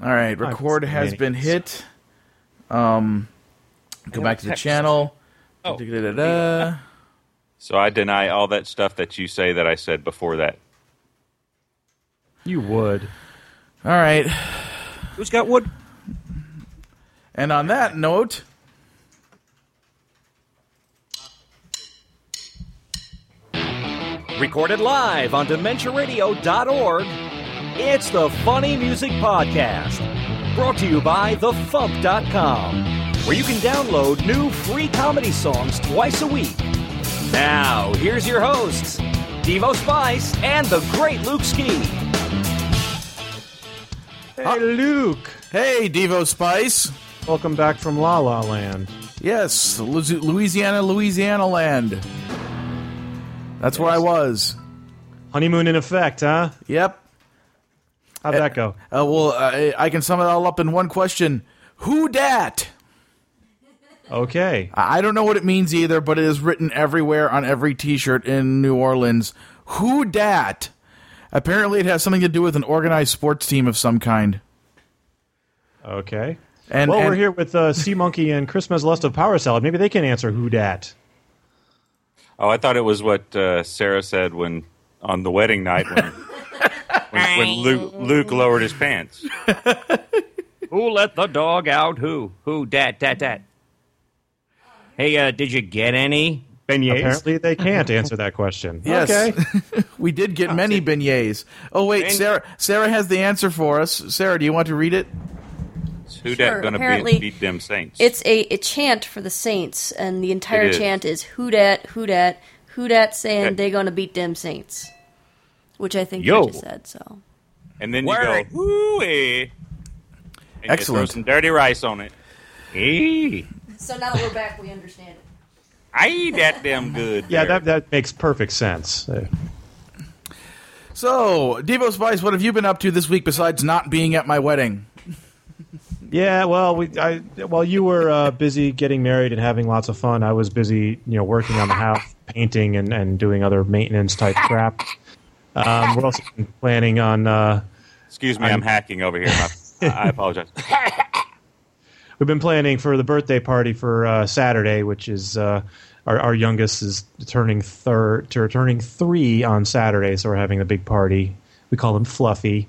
All right, record has been hit. Go back to the channel. Oh. So I deny all that stuff that you say that I said before that. You would. All right. Who's got wood? And on that note... Recorded live on DementiaRadio.org, it's the Funny Music Podcast. Brought to you by TheFump.com, where you can download new free comedy songs twice a week. Now, here's your hosts, Devo Spice and the great Luke Ski. Hey, Luke. Hey, Devo Spice. Welcome back from La La Land. Yes, Louisiana land. That's where I was. Honeymoon in effect, huh? Yep. How'd that go? I can sum it all up in one question. Who dat? Okay. I don't know what it means either, but it is written everywhere on every T-shirt in New Orleans. Who dat? Apparently it has something to do with an organized sports team of some kind. Okay. And we're here with Sea Monkey and Chris Meslest of Power Salad. Maybe they can answer who dat. Oh, I thought it was what Sarah said when on the wedding night when Luke lowered his pants. Who let the dog out? Who? Dat. Hey, did you get any beignets? Apparently they can't answer that question. Yes. Okay. We did get many beignets. Oh, wait, Sarah has the answer for us. Sarah, do you want to read it? Who dat gonna beat them Saints? It's a chant for the Saints, and the entire chant is who dat saying they gonna beat them Saints, which I think you just said. So, and then you go hoo-ee, and excellent. You throw some dirty rice on it. Hey. So now that we're back, we understand it. I eat that damn good. Yeah, that makes perfect sense. So, Devo Spice, what have you been up to this week besides not being at my wedding? Yeah, well, while you were busy getting married and having lots of fun, I was busy, working on the house, painting and doing other maintenance type crap. We're also planning on. Excuse me, I'm hacking over here. I apologize. We've been planning for the birthday party for Saturday, which is our youngest is turning 3 on Saturday, so we're having a big party. We call him Fluffy.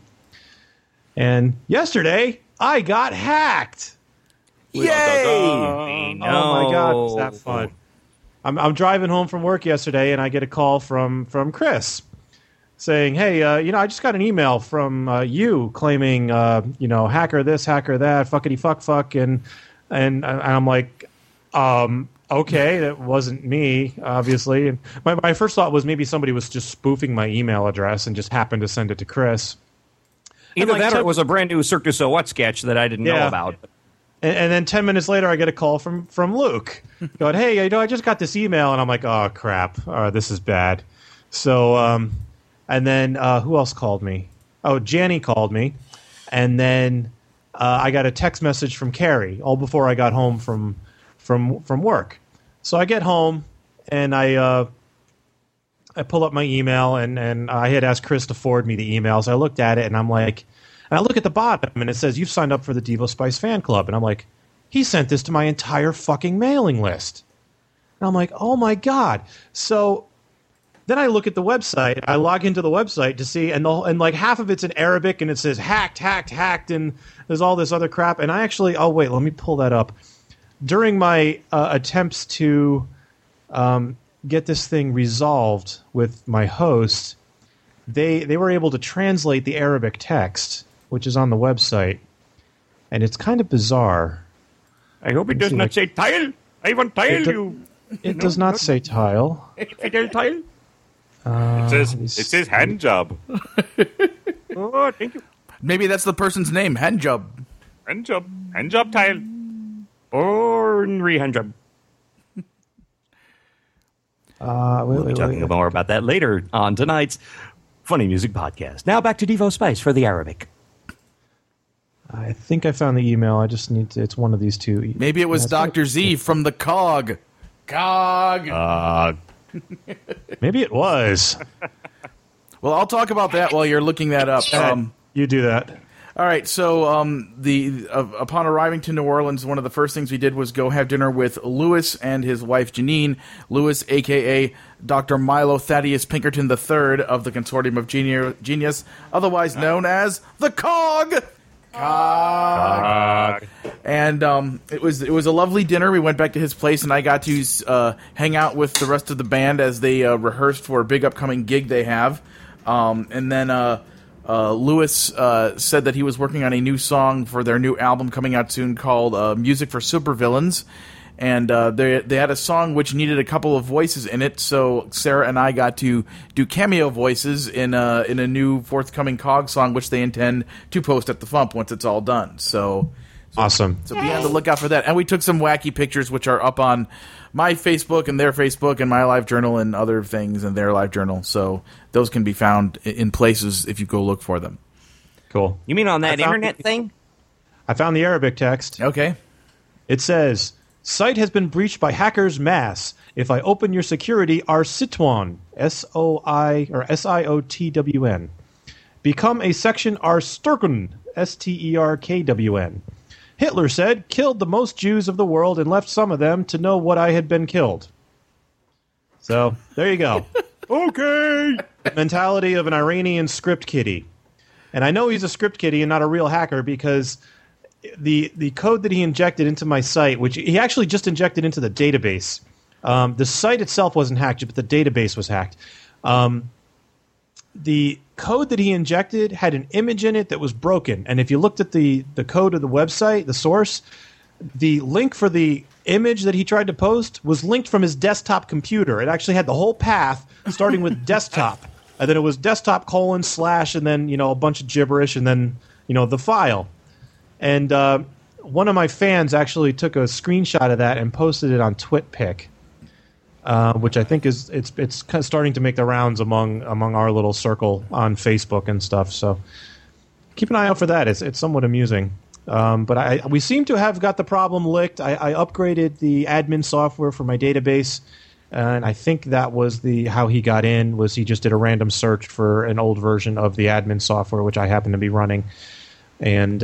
And yesterday, I got hacked. Yay! Oh my God, was that fun? I'm driving home from work yesterday, and I get a call from Chris saying, "Hey, I just got an email from you claiming, hacker this, hacker that, fuckity fuck, and I'm like, okay, that wasn't me, obviously." And my first thought was maybe somebody was just spoofing my email address and just happened to send it to Chris. Either that or it was a brand new Cirque du Soleil sketch that I didn't know about. And then 10 minutes later, I get a call from Luke going, "Hey, I just got this email," and I'm like, "Oh crap, this is bad." So, and then who else called me? Oh, Janny called me, and then I got a text message from Carrie all before I got home from work. So I get home and I pull up my email and I had asked Chris to forward me the email. So I looked at it and I'm like. And I look at the bottom, and it says, "You've signed up for the Devo Spice fan club." And I'm like, he sent this to my entire fucking mailing list. And I'm like, oh, my God. So then I look at the website. I log into the website to see, and like half of it's in Arabic, and it says hacked, and there's all this other crap. And I actually, wait, let me pull that up. During my attempts to get this thing resolved with my host, they were able to translate the Arabic text, which is on the website, and it's kind of bizarre. I hope it does not say tile. I want tile. It does not say tile. Fidel tile. It says hand job. Oh, thank you. Maybe that's the person's name, hand job. Hand job tile. Or hand job. We'll be talking more about that later on tonight's Funny Music Podcast. Now back to Devo Spice for the Arabic. I think I found the email. I just need to. It's one of these two. Maybe it was Dr. Z from the COG. COG. Maybe it was. Well, I'll talk about that while you're looking that up. You do that. All right, so upon arriving to New Orleans, one of the first things we did was go have dinner with Lewis and his wife Janine. Lewis, a.k.a. Dr. Milo Thaddeus Pinkerton III of the Consortium of Genius, otherwise known as the COG. COG. And it was a lovely dinner. We went back to his place, and I got to hang out with the rest of the band as they rehearsed for a big upcoming gig they have. And then Lewis said that he was working on a new song for their new album coming out soon called Music for Supervillains. And they had a song which needed a couple of voices in it, so Sarah and I got to do cameo voices in a new forthcoming COG song, which they intend to post at the Fump once it's all done. So awesome. So be on the lookout for that. And we took some wacky pictures, which are up on my Facebook and their Facebook and my Live Journal and other things in their Live Journal. So those can be found in places if you go look for them. Cool. You mean on that internet thing? I found the Arabic text. Okay. It says, site has been breached by hackers mass. If I open your security, our Sitwan, Siotwn. Become a section our Sturkun, Sterkwn. Hitler said, killed the most Jews of the world and left some of them to know what I had been killed. So, there you go. Okay. The mentality of an Iranian script kiddie. And I know he's a script kiddie and not a real hacker because the code that he injected into my site, which he actually just injected into the database, the site itself wasn't hacked, but the database was hacked. The code that he injected had an image in it that was broken. And if you looked at the code of the website, the source, the link for the image that he tried to post was linked from his desktop computer. It actually had the whole path starting with desktop. And then it was desktop : / and then, a bunch of gibberish and then, the file. And one of my fans actually took a screenshot of that and posted it on TwitPic. Which I think it's kind of starting to make the rounds among our little circle on Facebook and stuff. So keep an eye out for that. It's somewhat amusing. But we seem to have got the problem licked. I upgraded the admin software for my database, and I think that was how he got in. Was he just did a random search for an old version of the admin software, which I happen to be running, and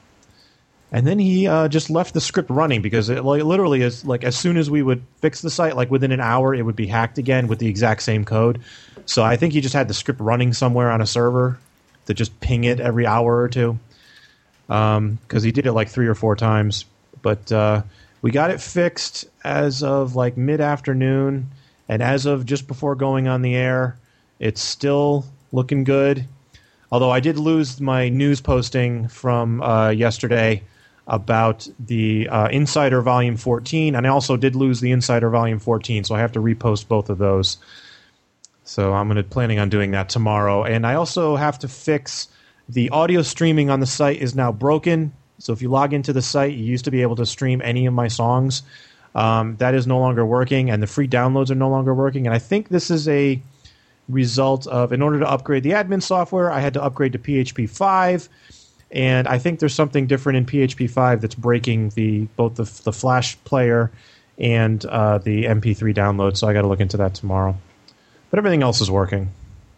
then he just left the script running because it literally is like as soon as we would fix the site, like within an hour, it would be hacked again with the exact same code. So I think he just had the script running somewhere on a server to just ping it every hour or two because he did it like 3 or 4 times. But we got it fixed as of like mid-afternoon, and as of just before going on the air, it's still looking good. Although I did lose my news posting from yesterday about the Insider Volume 14, and I also did lose the Insider Volume 14, so I have to repost both of those. So I'm planning on doing that tomorrow. And I also have to fix the audio streaming on the site is now broken. So if you log into the site, you used to be able to stream any of my songs. That is no longer working, and the free downloads are no longer working. And I think this is a result of, in order to upgrade the admin software, I had to upgrade to PHP 5. And I think there's something different in PHP 5 that's breaking both the Flash player and the MP3 download, so I got to look into that tomorrow. But everything else is working.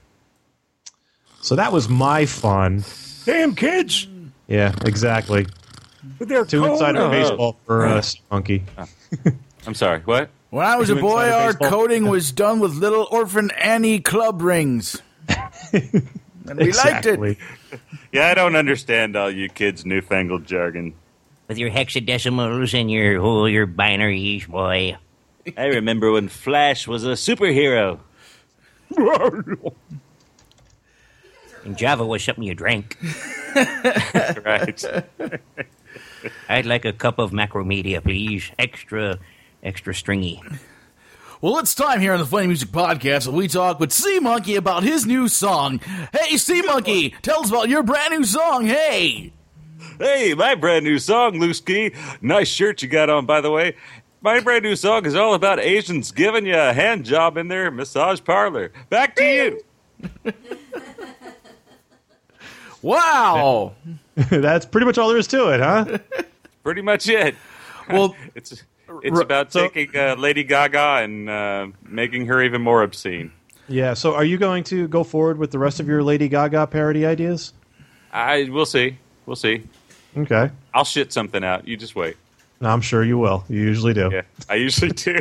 So that was my fun. Damn kids! Yeah, exactly. But they're Too insider baseball for Monkey. I'm sorry, what? When I was a boy, our coding was done with little orphan Annie club rings. And we liked it. Yeah, I don't understand all you kids' newfangled jargon. With your hexadecimals and your binaries, boy. I remember when Flash was a superhero. And Java was something you drank. Right. I'd like a cup of Macromedia, please. Extra stringy. Well, it's time here on the Funny Music Podcast that we talk with Sea Monkey about his new song. Hey, Sea Monkey, tell us about your brand new song, hey! Hey, my brand new song, Lewski. Nice shirt you got on, by the way. My brand new song is all about Asians giving you a hand job in their massage parlor. Back to you. Wow! That's pretty much all there is to it, huh? Pretty much it. Well, it's about taking Lady Gaga and making her even more obscene. Yeah, so are you going to go forward with the rest of your Lady Gaga parody ideas? We'll see. We'll see. Okay. I'll shit something out. You just wait. No, I'm sure you will. You usually do. Yeah, I usually do.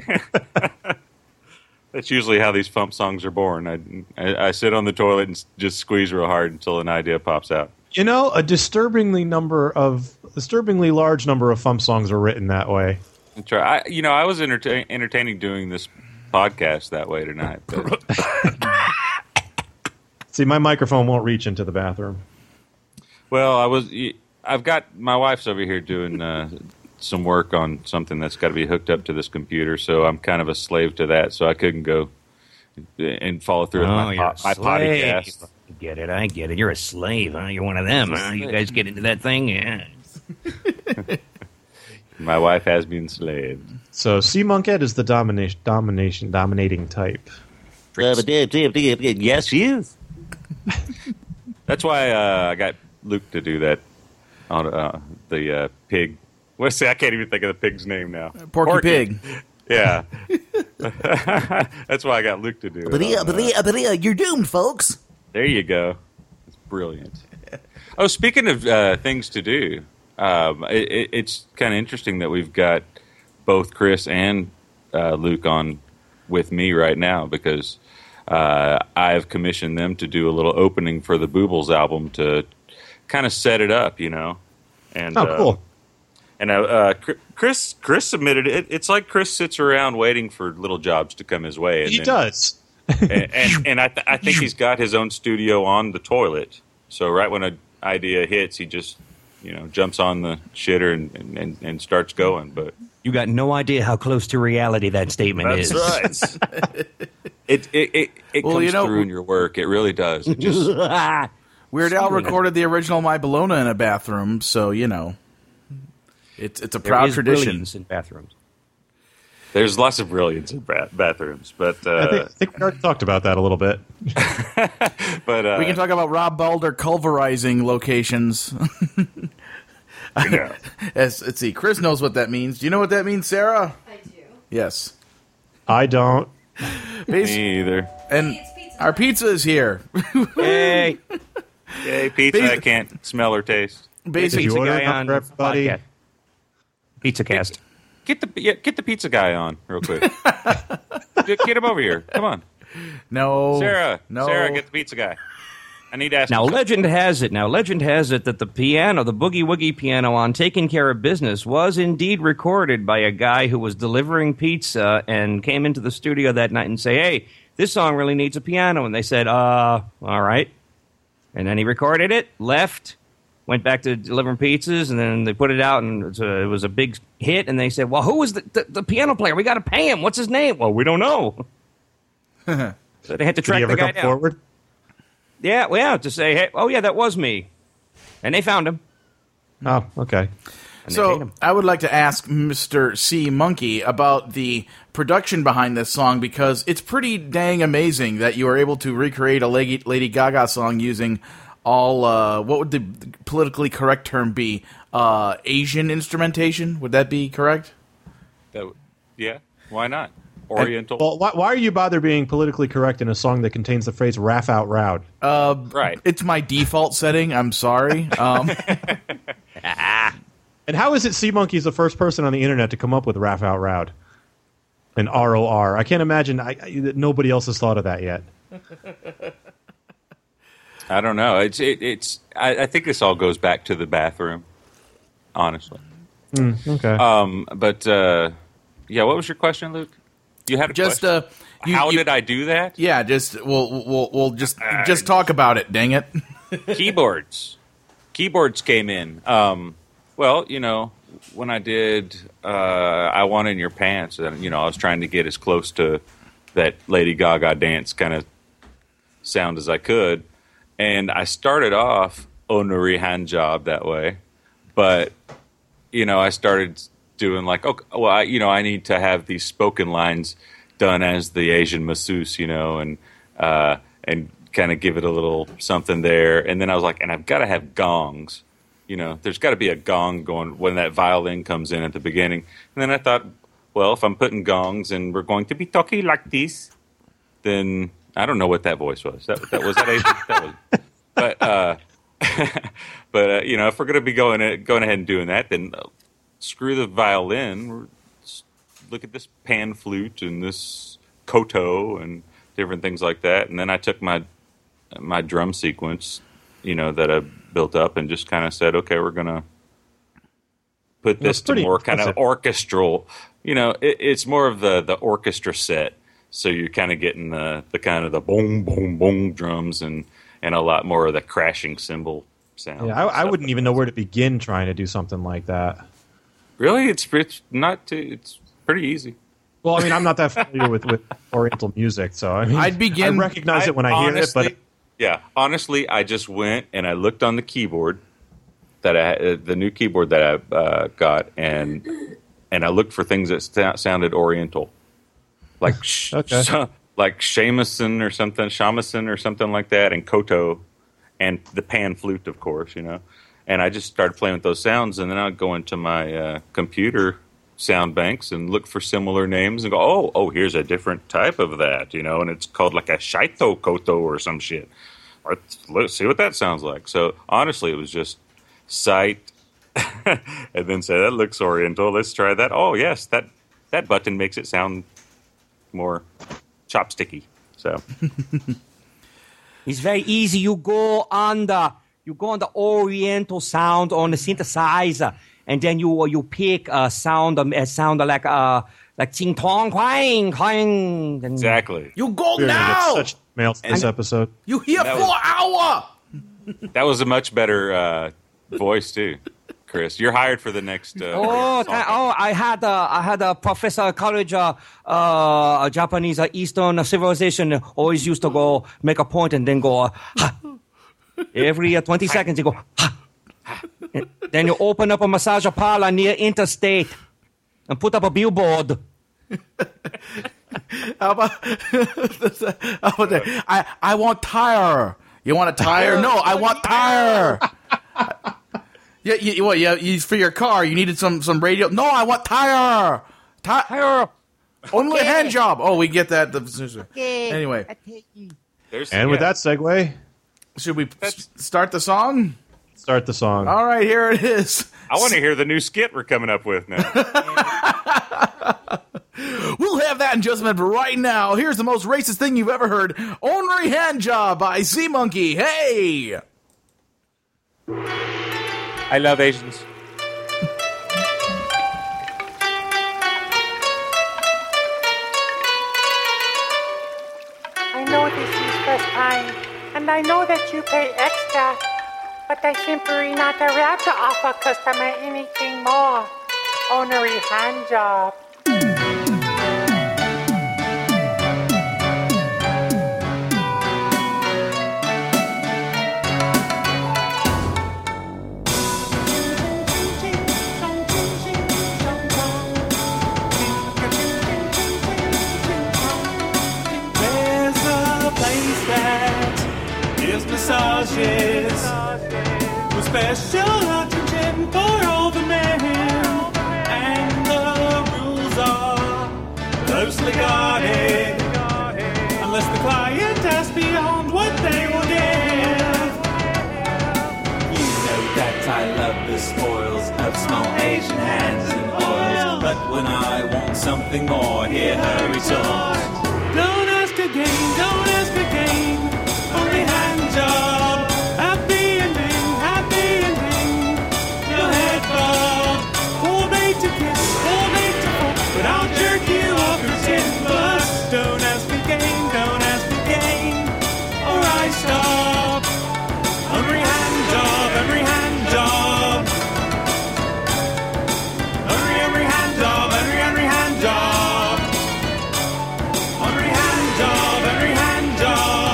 That's usually how these Fump songs are born. I sit on the toilet and just squeeze real hard until an idea pops out. You know, a disturbingly large number of Fump songs are written that way. I was entertaining doing this podcast that way tonight. But. See, my microphone won't reach into the bathroom. Well, I've got my wife's over here doing some work on something that's got to be hooked up to this computer, so I'm kind of a slave to that. So I couldn't go and follow through with my podcast. I get it. You're a slave, huh? You're one of them, huh? You guys get into that thing, yeah. My wife has been enslaved. So C Monkhead is the dominating type. Yes, she is. That's why I got Luke to do that on the pig. I can't even think of the pig's name now. Porky Pig. Yeah. That's why I got Luke to do it. You're doomed, folks. There you go. It's brilliant. Oh, speaking of things to do, it's kind of interesting that we've got both Chris and Luke on with me right now because I've commissioned them to do a little opening for the Boobles album to kind of set it up, you know. And, cool. And Chris submitted it. It's like Chris sits around waiting for little jobs to come his way. And he does. and I think he's got his own studio on the toilet. So right when an idea hits, he just jumps on the shitter and starts going. But you got no idea how close to reality that statement is. That's right. It comes through in your work. It really does. It just Weird Al recorded the original My Bologna in a bathroom, so it's a proud tradition. In bathrooms. There's lots of brilliance in bathrooms, but I think we already talked about that a little bit. But we can talk about Rob Balder culverizing locations. Let's see. Chris knows what that means. Do you know what that means, Sarah? I do. Yes. I don't. Me either. And our pizza is here. Hey. Yay, pizza I can't smell or taste. Basically, Pizza order guy enough on for everybody? podcast. Pizza cast. Get the pizza guy on real quick. Get him over here. Come on. No. Sarah, get the pizza guy. I need to ask Now, him legend has it that the piano, the Boogie Woogie piano on Taking Care of Business was indeed recorded by a guy who was delivering pizza and came into the studio that night and say, hey, this song really needs a piano. And they said, all right. And then he recorded it, left, went back to delivering pizzas, and then they put it out, and it was a big hit. And they said, well, who was the piano player? We got to pay him. What's his name? Well, we don't know. So they had to track the guy down. Forward? Yeah, to say, hey, oh, yeah, that was me. And they found him. Oh, okay. So I would like to ask Mr. C. Monkey about the production behind this song because it's pretty dang amazing that you are able to recreate a Lady Gaga song using all, what would the politically correct term be? Asian instrumentation? Would that be correct? Yeah, why not? Oriental. Well, why are you bother being politically correct in a song that contains the phrase "raff out loud"? Right. It's my default setting. I'm sorry. And how is it C Monkey's the first person on the internet to come up with "raff out loud" and ROR? I can't imagine that nobody else has thought of that yet. I don't know. I think this all goes back to the bathroom, honestly. Okay. But yeah, what was your question, Luke? You had a question. How did I do that? Yeah, we'll just talk about it. Dang it. Keyboards came in. Well, when I did I Want in Your Pants, I was trying to get as close to that Lady Gaga dance kind of sound as I could. And I started off Onuri Hand Job that way. But, I started doing like, okay, well, I need to have these spoken lines done as the Asian masseuse, and kind of give it a little something there. And then I was like, and I've got to have gongs. There's got to be a gong going when that violin comes in at the beginning. And then I thought, well, if I'm putting gongs and we're going to be talking like this, then I don't know what that voice was. That was that Asian. That was, but But if we're going to be going ahead and doing that, then screw the violin. Look at this pan flute and this koto and different things like that. And then I took my drum sequence, that I built up, and just kind of said, okay, we're going to put this to more kind of orchestral. It's more of the orchestra set. So you're kind of getting the kind of the boom, boom, boom drums and a lot more of the crashing cymbal sound. Yeah, I wouldn't even know where to begin trying to do something like that. Really? It's pretty easy. Well, I mean, I'm not that familiar with Oriental music, so I mean, I recognize it when I hear it. But honestly, I just went and I looked on the keyboard the new keyboard that I got, and I looked for things that sounded Oriental, like like shamisen or something like that, and koto, and the pan flute, of course, And I just started playing with those sounds, and then I'd go into my computer sound banks and look for similar names and go, oh, here's a different type of that, and it's called like a shaito koto or some shit. Let's see what that sounds like. So honestly, it was just sight, and then say, that looks Oriental. Let's try that. Oh, yes, that button makes it sound more chopsticky. So it's very easy. You go on the Oriental sound on the synthesizer, and then you pick a sound like ching tong quang quang. Exactly. You go now. Such mails this episode. You here for an hour. That was a much better voice too, Chris. You're hired for the next. I had a professor at college, Japanese Eastern civilization, always used to go make a point and then go ha. Every 20 seconds you go ha. Then you open up a massage parlor near Interstate and put up a billboard. How about that? I want tire. You want a tire? No, I want tire. Yeah, for your car, you needed some radio. No, I want tire. Tire. Only hand job. Oh, we get that. Anyway. With that segue, should we start the song? Start the song. All right, here it is. I want to hear the new skit we're coming up with now. We'll have that in just a minute, but right now, here's the most racist thing you've ever heard. Ornery Hand Job by Sea Monkey. Hey! I love Asians. I know this is first time, and I know that you pay extra, but I simply not allowed to offer customer anything more. Ornery hand job. Massages with special attention for all the men, and the rules are closely guarded unless the client asks beyond what they will give. You know that I love the spoils of small Asian hands and oils, but when I want something more, hear her retort. Don't ask again, don't ask again. Only hand job, happy ending, no head bob, full bait to kiss, full bait to fuck, but I'll jerk you off your tin bus. Don't ask again, or I stop. Every hand job, every hand job, every hand job, every hand job, every hand job, every hand job.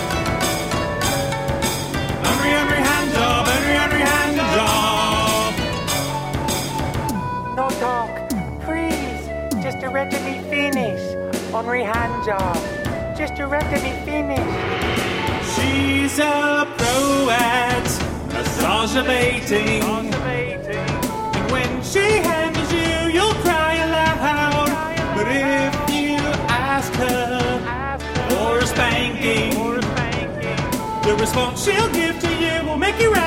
No talk, please. Just let me finish. Ornery hand job. Just let me finish. She's a pro at massage baiting. And when she handles you, you'll cry aloud. But if you ask her for a spanking, the response she'll give to you will make you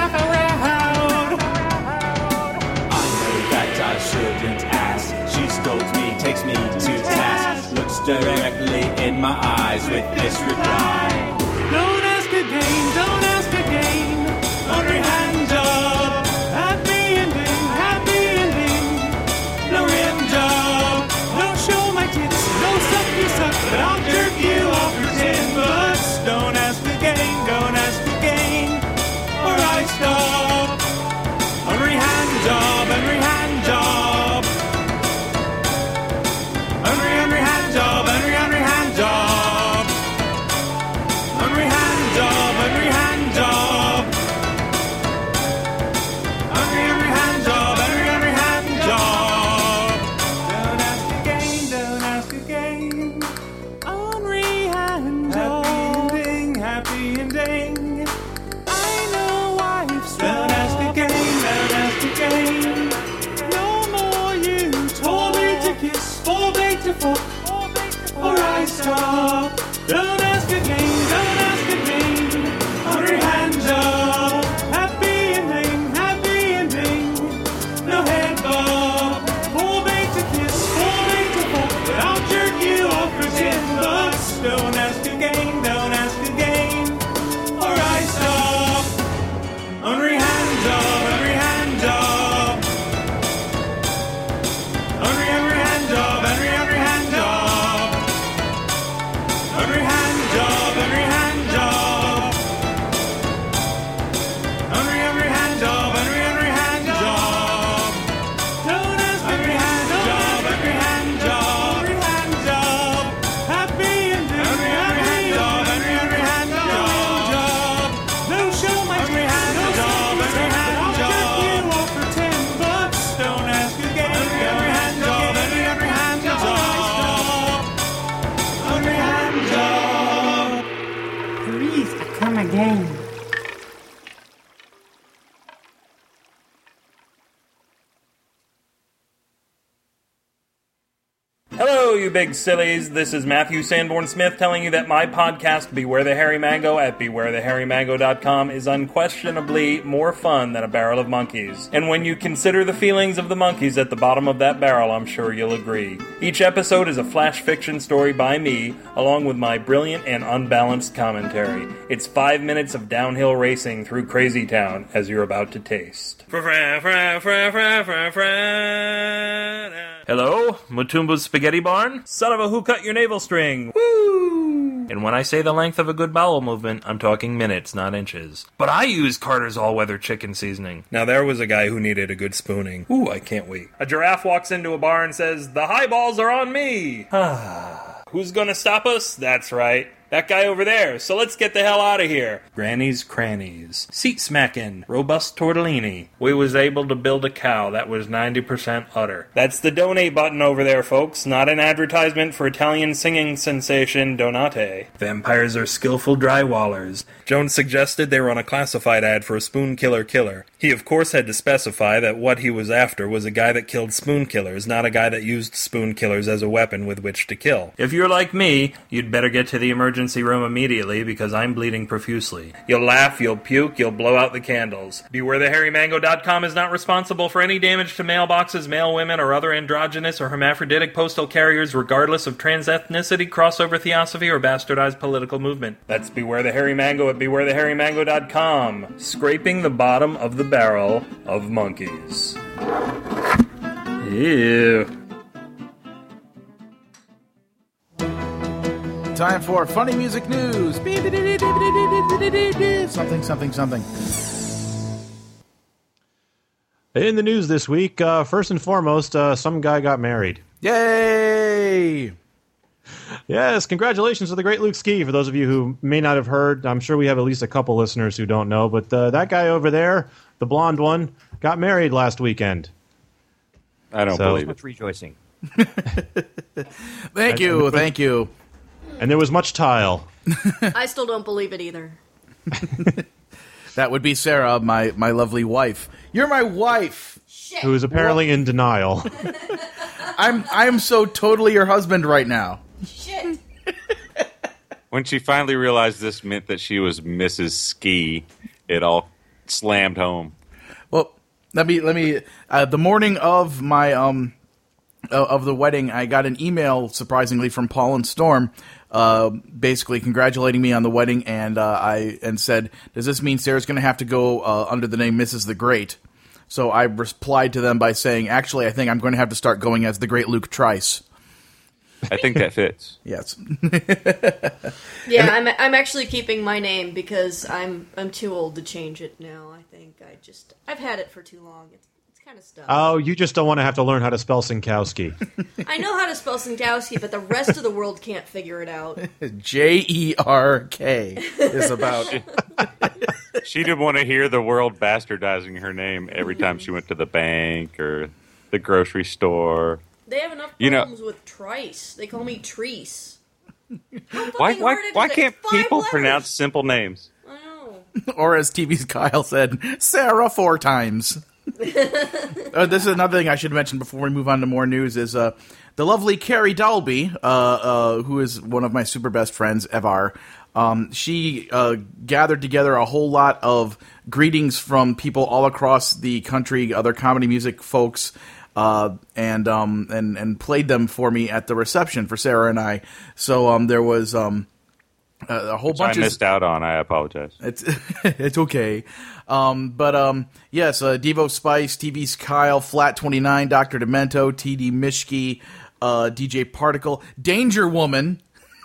directly in my eyes with this reply. Don't ask again, don't ask again. Laundry hand job, happy ending. No rim job, don't show my tits, no suck you suck, but I'll jerk you off for 10 bucks. Don't ask again, or I stop. Laundry hand job, Henry hand job. Henry hand job, Henry hand job. Henry hand job, Henry hand job. Henry hand job, Henry hand job. Don't ask again, don't ask again. Henry hand job. Happy ending. I know wife's don't ask again, don't ask again. No more you told me to kiss, full bait to fuck, or I stop. Don't ask again, don't ask again. Henry hand job, happy ending. No head bob, full bait to kiss, full bait to fuck, but I'll jerk you off for 10 bucks. Don't ask again, don't ask again, or I stop. Henry hand job, Henry hand job. Henry hand job, Henry hand job. Henry hand job, Henry hand job. Henry hand job, Henry hand job. Don't ask Henry hand job, Henry hand job. Henry hand job, happy ending. Henry hand job, Henry hand job. No show my Henry hand job, Henry hand job. I'll jerk you off for 10 bucks. Don't ask again. Henry hand job, Henry hand job. Henry hand job. Please, come again. Hello, you big sillies. This is Matthew Sanborn Smith telling you that my podcast, Beware the Hairy Mango, at bewarethehairymango.com is unquestionably more fun than a barrel of monkeys. And when you consider the feelings of the monkeys at the bottom of that barrel, I'm sure you'll agree. Each episode is a flash fiction story by me, along with my brilliant and unbalanced commentary. It's 5 minutes of downhill racing through Crazy Town, as you're about to taste. Hello, Mutumba's Spaghetti Barn? Son of a who cut your navel string? Woo! And when I say the length of a good bowel movement, I'm talking minutes, not inches. But I use Carter's All-Weather Chicken Seasoning. Now there was a guy who needed a good spooning. Ooh, I can't wait. A giraffe walks into a bar and says, "The highballs are on me!" Who's gonna stop us? That's right. That guy over there, so let's get the hell out of here. Granny's Crannies. Seat smacking. Robust tortellini. We was able to build a cow that was 90% udder. That's the donate button over there, folks. Not an advertisement for Italian singing sensation Donate. Vampires are skillful drywallers. Jones suggested they run a classified ad for a spoon killer. He of course had to specify that what he was after was a guy that killed spoon killers, not a guy that used spoon killers as a weapon with which to kill. If you're like me, you'd better get to the emergency room immediately because I'm bleeding profusely. You'll laugh, you'll puke, you'll blow out the candles. BewareTheHairyMango.com is not responsible for any damage to mailboxes, male women, or other androgynous or hermaphroditic postal carriers regardless of trans ethnicity, crossover theosophy, or bastardized political movement. That's Beware the Hairy Mango at BewareTheHairyMango.com. Scraping the bottom of the barrel of monkeys. Ew. Time for funny music news. Something. In the news this week, first and foremost, some guy got married. Yay! Yes, congratulations to the great Luke Ski. For those of you who may not have heard, I'm sure we have at least a couple listeners who don't know, but that guy over there, the blonde one, got married last weekend. I don't believe it. Much rejoicing. Thank you. And there was much tile. I still don't believe it either. That would be Sarah, my lovely wife. You're my wife. Shit. Who is apparently in denial. I'm so totally your husband right now. Shit. When she finally realized this meant that she was Mrs. Ski, it all slammed home. Well, let me. The morning of my of the wedding, I got an email, surprisingly, from Paul and Storm, basically congratulating me on the wedding, and said, "Does this mean Sarah's going to have to go under the name Mrs. the Great?" So I replied to them by saying, "Actually, I think I'm going to have to start going as the Great Luke Trice." I think that fits. Yes. Yeah, I'm actually keeping my name because I'm too old to change it now. I think I've had it for too long. It's kind of stuck. Oh, you just don't want to have to learn how to spell Sinkowski. I know how to spell Sinkowski, but the rest of the world can't figure it out. Jerk is about. She didn't want to hear the world bastardizing her name every time she went to the bank or the grocery store. They have enough problems with Trice. They call me Treese. Why can't people pronounce simple names? I know. Or as TV's Kyle said, Sarah 4 times. This is another thing I should mention before we move on to more news is the lovely Carrie Dalby, who is one of my super best friends, Evar. She gathered together a whole lot of greetings from people all across the country, other comedy music folks, and played them for me at the reception for Sarah and I. So there was a whole bunch. I missed out on. I apologize. It's okay. Yes, Devo Spice, TV's Kyle, Flat 29, Dr. Demento, TD Mishki, DJ Particle, Danger Woman.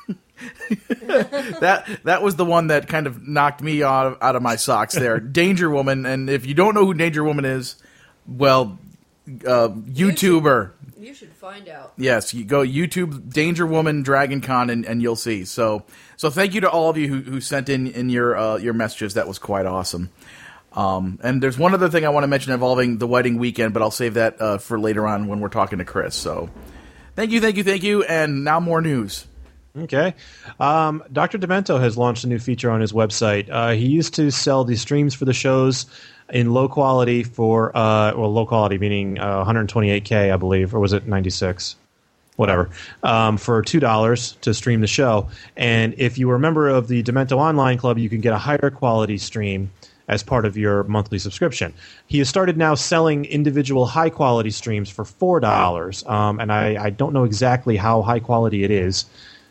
that was the one that kind of knocked me out of my socks there. Danger Woman, and if you don't know who Danger Woman is, well, YouTuber. You should find out. Yes, you go YouTube Danger Woman Dragon Con and you'll see. So thank you to all of you who sent in your messages. That was quite awesome. And there's one other thing I want to mention involving the wedding weekend, but I'll save that for later on when we're talking to Chris. So thank you, and now more news. Okay. Dr. Demento has launched a new feature on his website. He used to sell the streams for the shows in low quality for, low quality meaning 128K, I believe, or was it 96? Whatever, for $2 to stream the show. And if you were a member of the Demento Online Club, you can get a higher quality stream as part of your monthly subscription. He has started now selling individual high quality streams for $4, and I don't know exactly how high quality it is.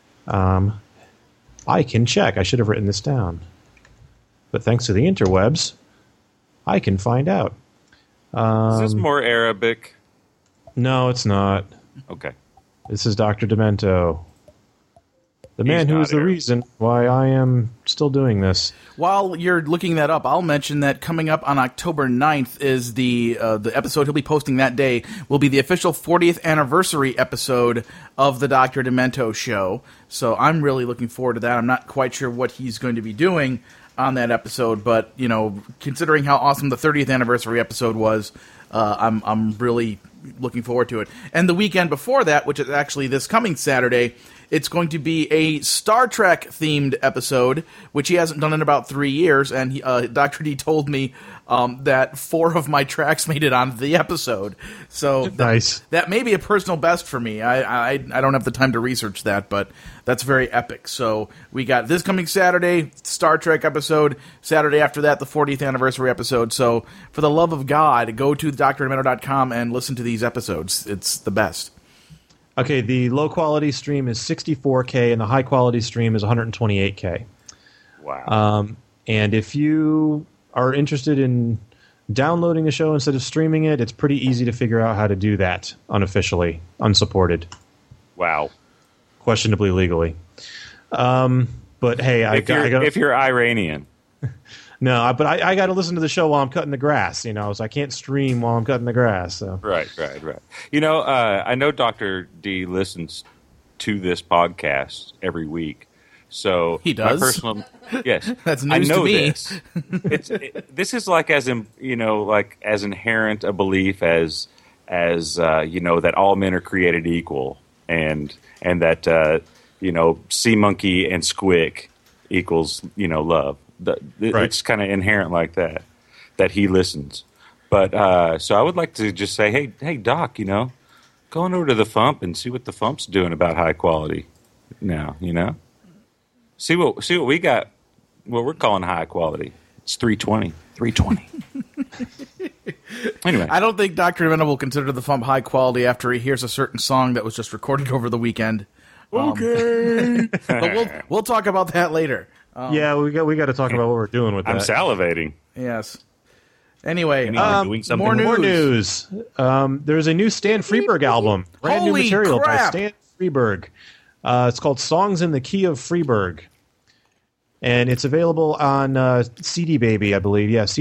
I can check. I should have written this down. But thanks to the interwebs, I can find out. Is this more Arabic? No, it's not. Okay. This is Dr. Demento. The man who is the reason why I am still doing this. While you're looking that up, I'll mention that coming up on October 9th is the episode he'll be posting that day will be the official 40th anniversary episode of the Dr. Demento show. So I'm really looking forward to that. I'm not quite sure what he's going to be doing on that episode, but considering how awesome the 30th anniversary episode was, I'm really looking forward to it. And the weekend before that, which is actually this coming Saturday, it's going to be a Star Trek themed episode, which he hasn't done in about 3 years. And Dr. D told me that 4 of my tracks made it onto the episode. So nice. That may be a personal best for me. I don't have the time to research that, but that's very epic. So we got this coming Saturday, Star Trek episode. Saturday after that, the 40th anniversary episode. So for the love of God, go to drdemento.com and listen to these episodes. It's the best. Okay, the low-quality stream is 64K, and the high-quality stream is 128K. Wow. And if you are interested in downloading the show instead of streaming it, it's pretty easy to figure out how to do that unofficially, unsupported. Wow. Questionably legally. But hey, if you're Iranian. No, but I got to listen to the show while I'm cutting the grass, so I can't stream while I'm cutting the grass. So. Right. I know Dr. D listens to this podcast every week. So he does. My personal, yes, that's news I know to me. This. This is like as inherent a belief as that all men are created equal, and that sea monkey and squick equals love. It's kind of inherent like that he listens. But so I would like to just say, hey, Doc, go on over to the Fump and see what the Fump's doing about high quality now, See what we got, what we're calling high quality. It's 320. Anyway, I don't think Dr. Demento will consider the Fump high quality after he hears a certain song that was just recorded over the weekend. Okay. But we'll talk about that later. Yeah, we got to talk about what we're doing with that. I'm salivating. Yes. Anyway, doing something. more news. There's a new Stan Freberg album. Brand new Holy material crap. by Stan Freberg. It's called Songs in the Key of Freberg. And it's available on CD Baby, I believe. Yeah,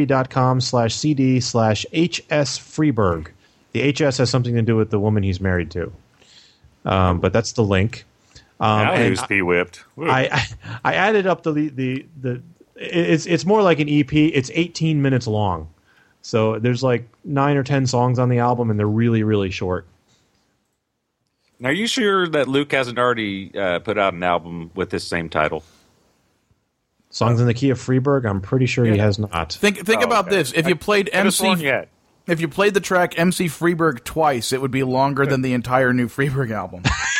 cdbaby.com/CD/HS Freberg. The HS has something to do with the woman he's married to. But that's the link. Now he was P-whipped. I added up the it's more like an EP. It's 18 minutes long. So there's like 9 or 10 songs on the album, and they're really, really short. Now, are you sure that Luke hasn't already put out an album with this same title? Songs in the Key of Freberg? I'm pretty sure he has not. Think about this. If you played if you played the track MC Freberg twice, it would be longer than the entire new Freberg album.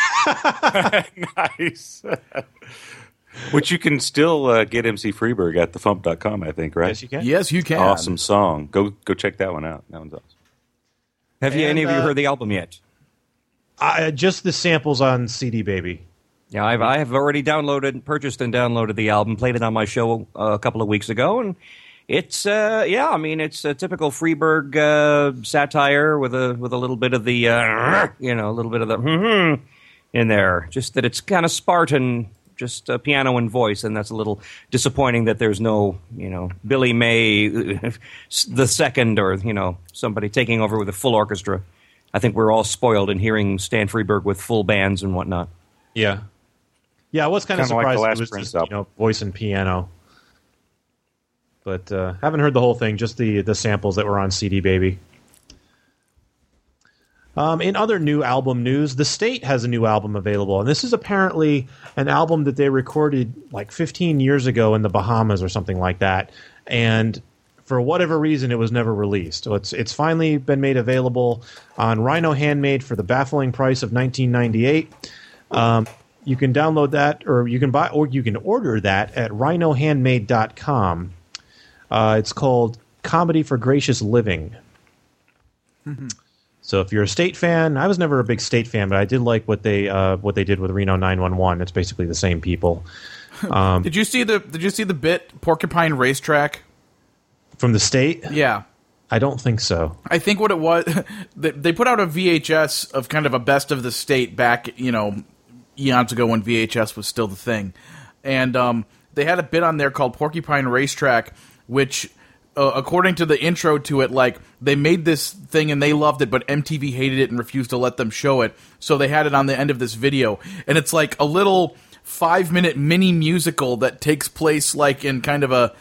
Nice. Which you can still get MC Freberg at thefump.com, I think, right? Yes, you can. Yes, you can. Awesome song. Go check that one out. That one's awesome. Have any of you heard the album yet? Just the samples on CD Baby. Yeah, I have already purchased and downloaded the album, played it on my show a couple of weeks ago, and it's it's a typical Freberg satire with a little bit of the a little bit of the in there. Just that it's kind of Spartan, just piano and voice, and that's a little disappointing that there's no Billy May the second or somebody taking over with a full orchestra. I think we're all spoiled in hearing Stan Freberg with full bands and whatnot. Yeah. Yeah, I was kind of surprised like it was just, voice and piano. But haven't heard the whole thing, just the samples that were on CD Baby. In other new album news, The State has a new album available, and this is apparently an album that they recorded like 15 years ago in the Bahamas or something like that, and for whatever reason, it was never released. So it's finally been made available on Rhino Handmade for the baffling price of $19.98. You can download that, or you can buy, or you can order that at rhinohandmade.com. It's called Comedy for Gracious Living. Mm-hmm. So if you're a State fan, I was never a big State fan, but I did like what they did with Reno 911. It's basically the same people. Did you see the bit Porcupine Racetrack from the State? Yeah. I don't think so. I think what it was, they put out a VHS of kind of a best of the State back, eons ago when VHS was still the thing. And they had a bit on there called Porcupine Racetrack, which, according to the intro to it, like, they made this thing and they loved it, but MTV hated it and refused to let them show it. So they had it on the end of this video. And it's like a little 5-minute mini musical that takes place like in kind of a,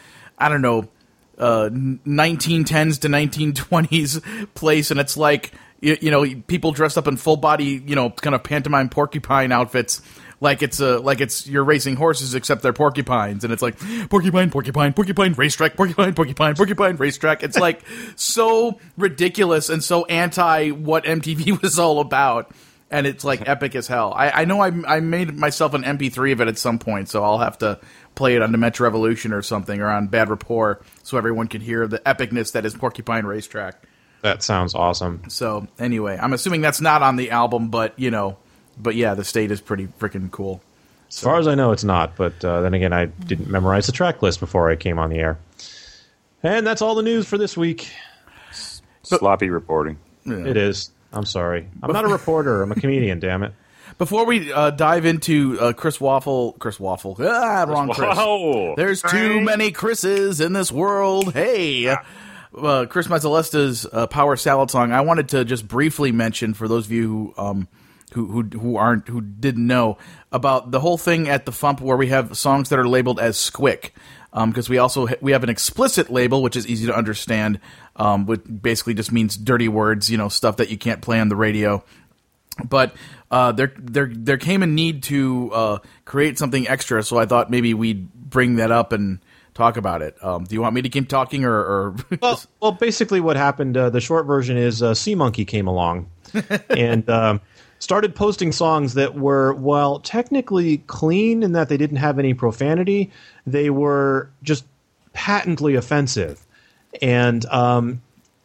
1910s to 1920s place. And it's like, people dressed up in full body, kind of pantomime porcupine outfits, like it's you're racing horses except they're porcupines, and it's like porcupine racetrack, porcupine racetrack. It's like so ridiculous and so anti what MTV was all about, and it's like epic as hell. I know I made myself an MP3 of it at some point, so I'll have to play it on Dementia Revolution or something, or on Bad Rapport, so everyone can hear the epicness that is Porcupine Racetrack. That sounds awesome. So, anyway, I'm assuming that's not on the album, but yeah, The State is pretty freaking cool. As far as I know, it's not, but then again, I didn't memorize the track list before I came on the air. And that's all the news for this week. Sloppy reporting. Yeah. It is. I'm sorry. I'm not a reporter. I'm a comedian, damn it. Before we dive into Chris Waffle. Wrong Chris. Whoa. There's too many Chris's in this world. Hey. Chris Mazzalesta's Power Salad song, I wanted to just briefly mention for those of you who didn't know about the whole thing at the Fump where we have songs that are labeled as squick, because we have an explicit label, which is easy to understand, which basically just means dirty words, stuff that you can't play on the radio. But there came a need to create something extra, so I thought maybe we'd bring that up and talk about it. Do you want me to keep talking, or? Well, basically what happened, the short version is Sea Monkey came along and started posting songs that were, well, technically clean in that they didn't have any profanity. They were just patently offensive. And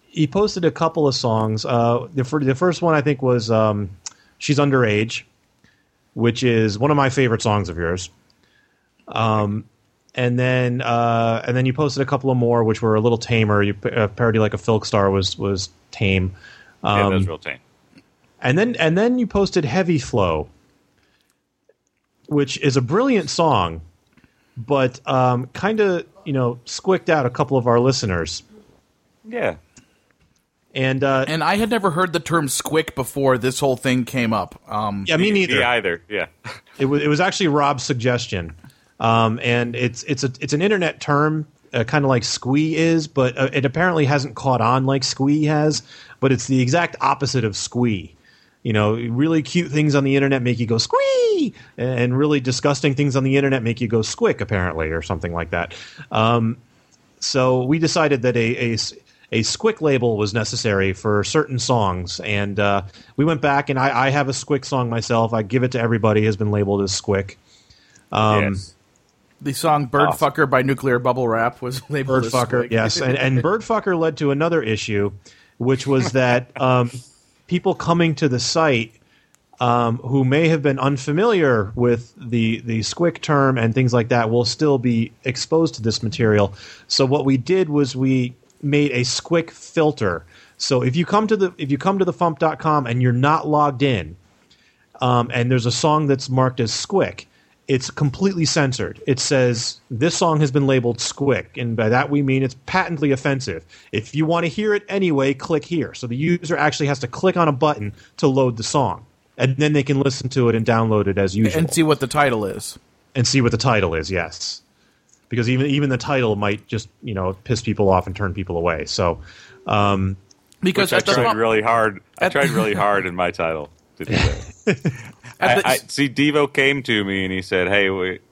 he posted a couple of songs. The first one I think was "She's Underage," which is one of my favorite songs of yours. And then you posted a couple of more, which were a little tamer. You parody like a Filk Star was tame. Yeah, that was real tame. And then you posted "Heavy Flow," which is a brilliant song, but kind of squicked out a couple of our listeners. Yeah. And I had never heard the term "squick" before this whole thing came up. Yeah, me neither. Me either. Yeah. It was actually Rob's suggestion, and it's an internet term, kind of like squee is, but it apparently hasn't caught on like squee has. But it's the exact opposite of squee. Really cute things on the internet make you go squee, and really disgusting things on the internet make you go squick, apparently, or something like that. So we decided that a squick label was necessary for certain songs, and we went back, and I have a squick song myself. I Give It to Everybody has been labeled as squick. Yes. The song "Birdfucker" by Nuclear Bubble Wrap was labeled as Birdfucker, squick. yes, and Birdfucker led to another issue, which was that people coming to the site who may have been unfamiliar with the squick term and things like that will still be exposed to this material. So what we did was we made a squick filter. So if you come to the fump.com and you're not logged in, and there's a song that's marked as squick, it's completely censored. It says this song has been labeled squick, and by that we mean it's patently offensive. If you want to hear it anyway, click here. So the user actually has to click on a button to load the song, and then they can listen to it and download it as usual. And see what the title is. Yes. Because even the title might just piss people off and turn people away. So because I tried really hard. I tried really hard in my title to do that. I see. Devo came to me and he said, "Hey, would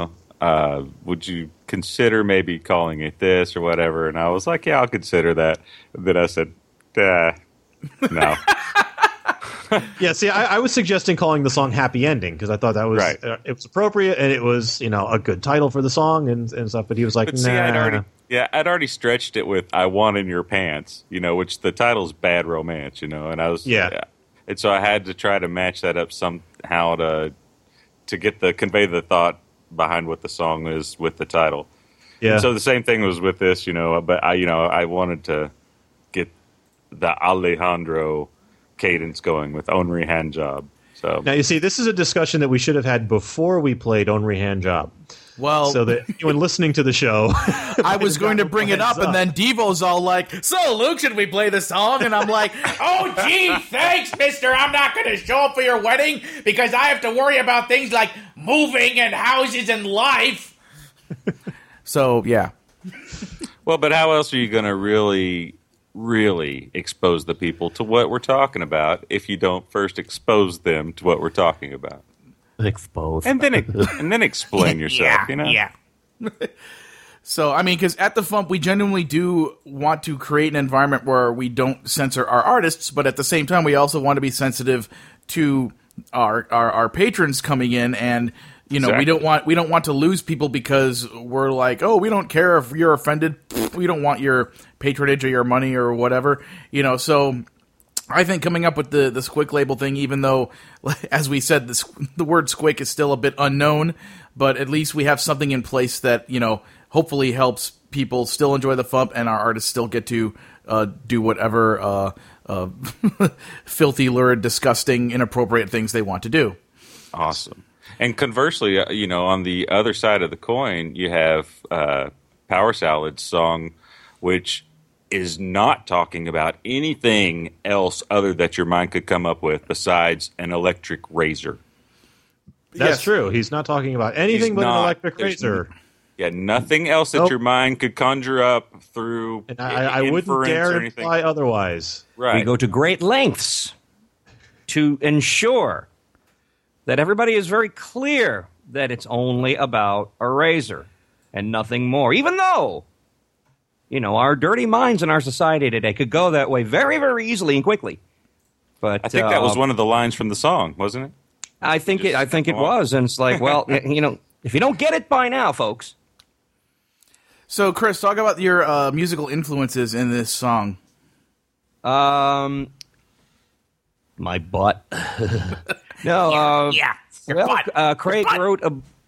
you consider maybe calling it this or whatever?" And I was like, "Yeah, I'll consider that." And then I said, "No." Yeah, see, I was suggesting calling the song "Happy Ending" because I thought that was right. It was appropriate and it was a good title for the song and stuff. But he was like, but "Nah." see, I'd already stretched it with "I Want in Your Pants," which the title's "Bad Romance," and I was and so I had to try to match that up somehow to convey the thought behind what the song is with the title. Yeah. And so the same thing was with this, but I wanted to get the Alejandro cadence going with Onry Handjob. So now you see, this is a discussion that we should have had before we played Onry Handjob. Well, so that when listening to the show, I was going to bring it up, and then Devo's all like, "So, Luke, should we play the song?" And I'm like, "Oh, gee, thanks, mister. I'm not going to show up for your wedding because I have to worry about things like moving and houses and life." So, yeah. Well, but how else are you going to really expose the people to what we're talking about if you don't first expose them to what we're talking about? Expose. And then explain yourself, Yeah. So, I mean, because at the Fump, we genuinely do want to create an environment where we don't censor our artists, but at the same time, we also want to be sensitive to our patrons coming in, and exactly. we don't want to lose people because we're like, oh, we don't care if you're offended, we don't want your patronage or your money or whatever, So I think coming up with the squick label thing, even though, as we said, the word squick is still a bit unknown, but at least we have something in place that, hopefully helps people still enjoy the Fump and our artists still get to do whatever filthy, lurid, disgusting, inappropriate things they want to do. Awesome. And conversely, on the other side of the coin, you have Power Salad's song, which is not talking about anything else other that your mind could come up with besides an electric razor. That's true. He's not talking about anything but an electric razor. Nothing else that your mind could conjure up through and I wouldn't dare imply otherwise. Right. We go to great lengths to ensure that everybody is very clear that it's only about a razor and nothing more, even though our dirty minds in our society today could go that way very, very easily and quickly. But I think that was one of the lines from the song, wasn't it? I think it was, and it's like, well, if you don't get it by now, folks. So, Chris, talk about your musical influences in this song. My butt. No. Craig wrote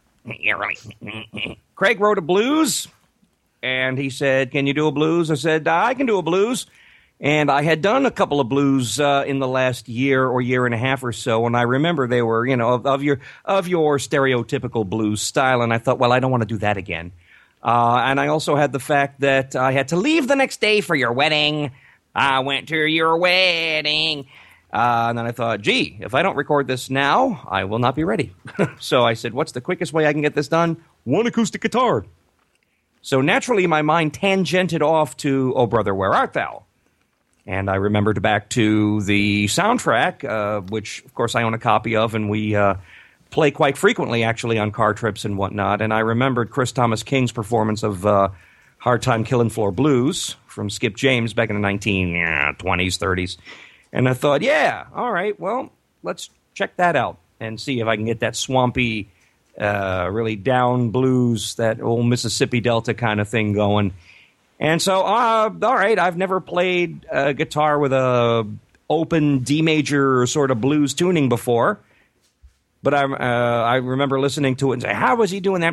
a blues, and he said, "Can you do a blues?" I said, "I can do a blues." And I had done a couple of blues in the last year or year and a half or so, and I remember they were, of your stereotypical blues style. And I thought, well, I don't want to do that again. And I also had the fact that I had to leave the next day for your wedding. I went to your wedding. And then I thought, gee, if I don't record this now, I will not be ready. So I said, what's the quickest way I can get this done? One acoustic guitar. So naturally, my mind tangented off to "Oh Brother, Where Art Thou?" And I remembered back to the soundtrack, which, of course, I own a copy of, and we play quite frequently, actually, on car trips and whatnot. And I remembered Chris Thomas King's performance of Hard Time Killin' Floor Blues from Skip James back in the 1920s, 30s. And I thought, yeah, all right, well, let's check that out and see if I can get that swampy, really down blues, that old Mississippi Delta kind of thing going. And so, all right, I've never played guitar with a open D major sort of blues tuning before, but I remember listening to it and say, how was he doing that?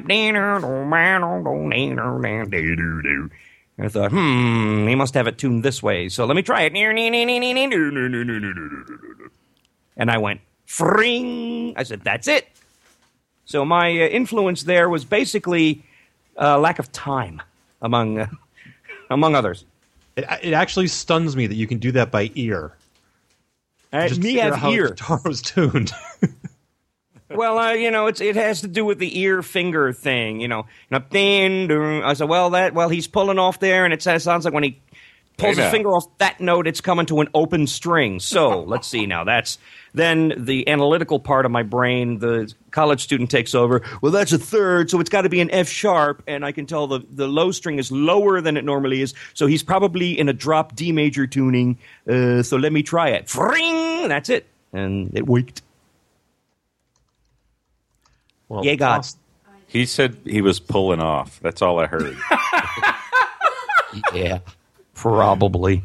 And I thought, he must have it tuned this way, so let me try it. And I went, fring. I said, that's it. So my influence there was basically lack of time among others. It actually stuns me that you can do that by ear. Just Me have how ear. the guitar was tuned. Well, it has to do with the ear finger thing, I said, he's pulling off there, and it sounds like when he pulls his finger off that note, it's coming to an open string. So let's see now. Then the analytical part of my brain, the college student takes over. Well, that's a third, so it's got to be an F sharp, and I can tell the low string is lower than it normally is, so he's probably in a drop D major tuning. So let me try it. Fring! That's it. And it worked. Well, yeah, God. He said he was pulling off. That's all I heard. Yeah, probably.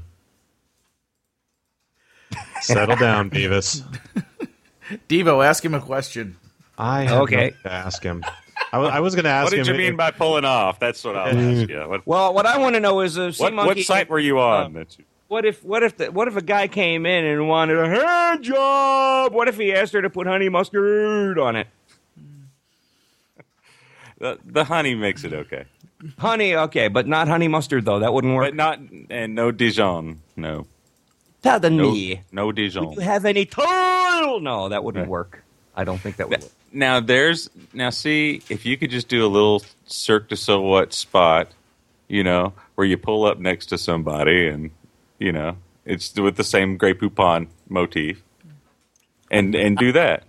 Settle down, Beavis. Devo, ask him a question. I have nothing to ask him. I was going to ask him. What did you mean by pulling off? That's what I'll ask you. What I want to know is what site were you on? What if a guy came in and wanted a hand job? What if he asked her to put honey mustard on it? The honey makes it okay. Honey, okay, but not honey mustard though. That wouldn't work. No Dijon. No. Pardon me. No Dijon. Do you have any toil? No, that wouldn't work. I don't think that would work. Now see, if you could just do a little Cirque du Soleil spot, where you pull up next to somebody and, it's with the same Grey Poupon motif, and do that.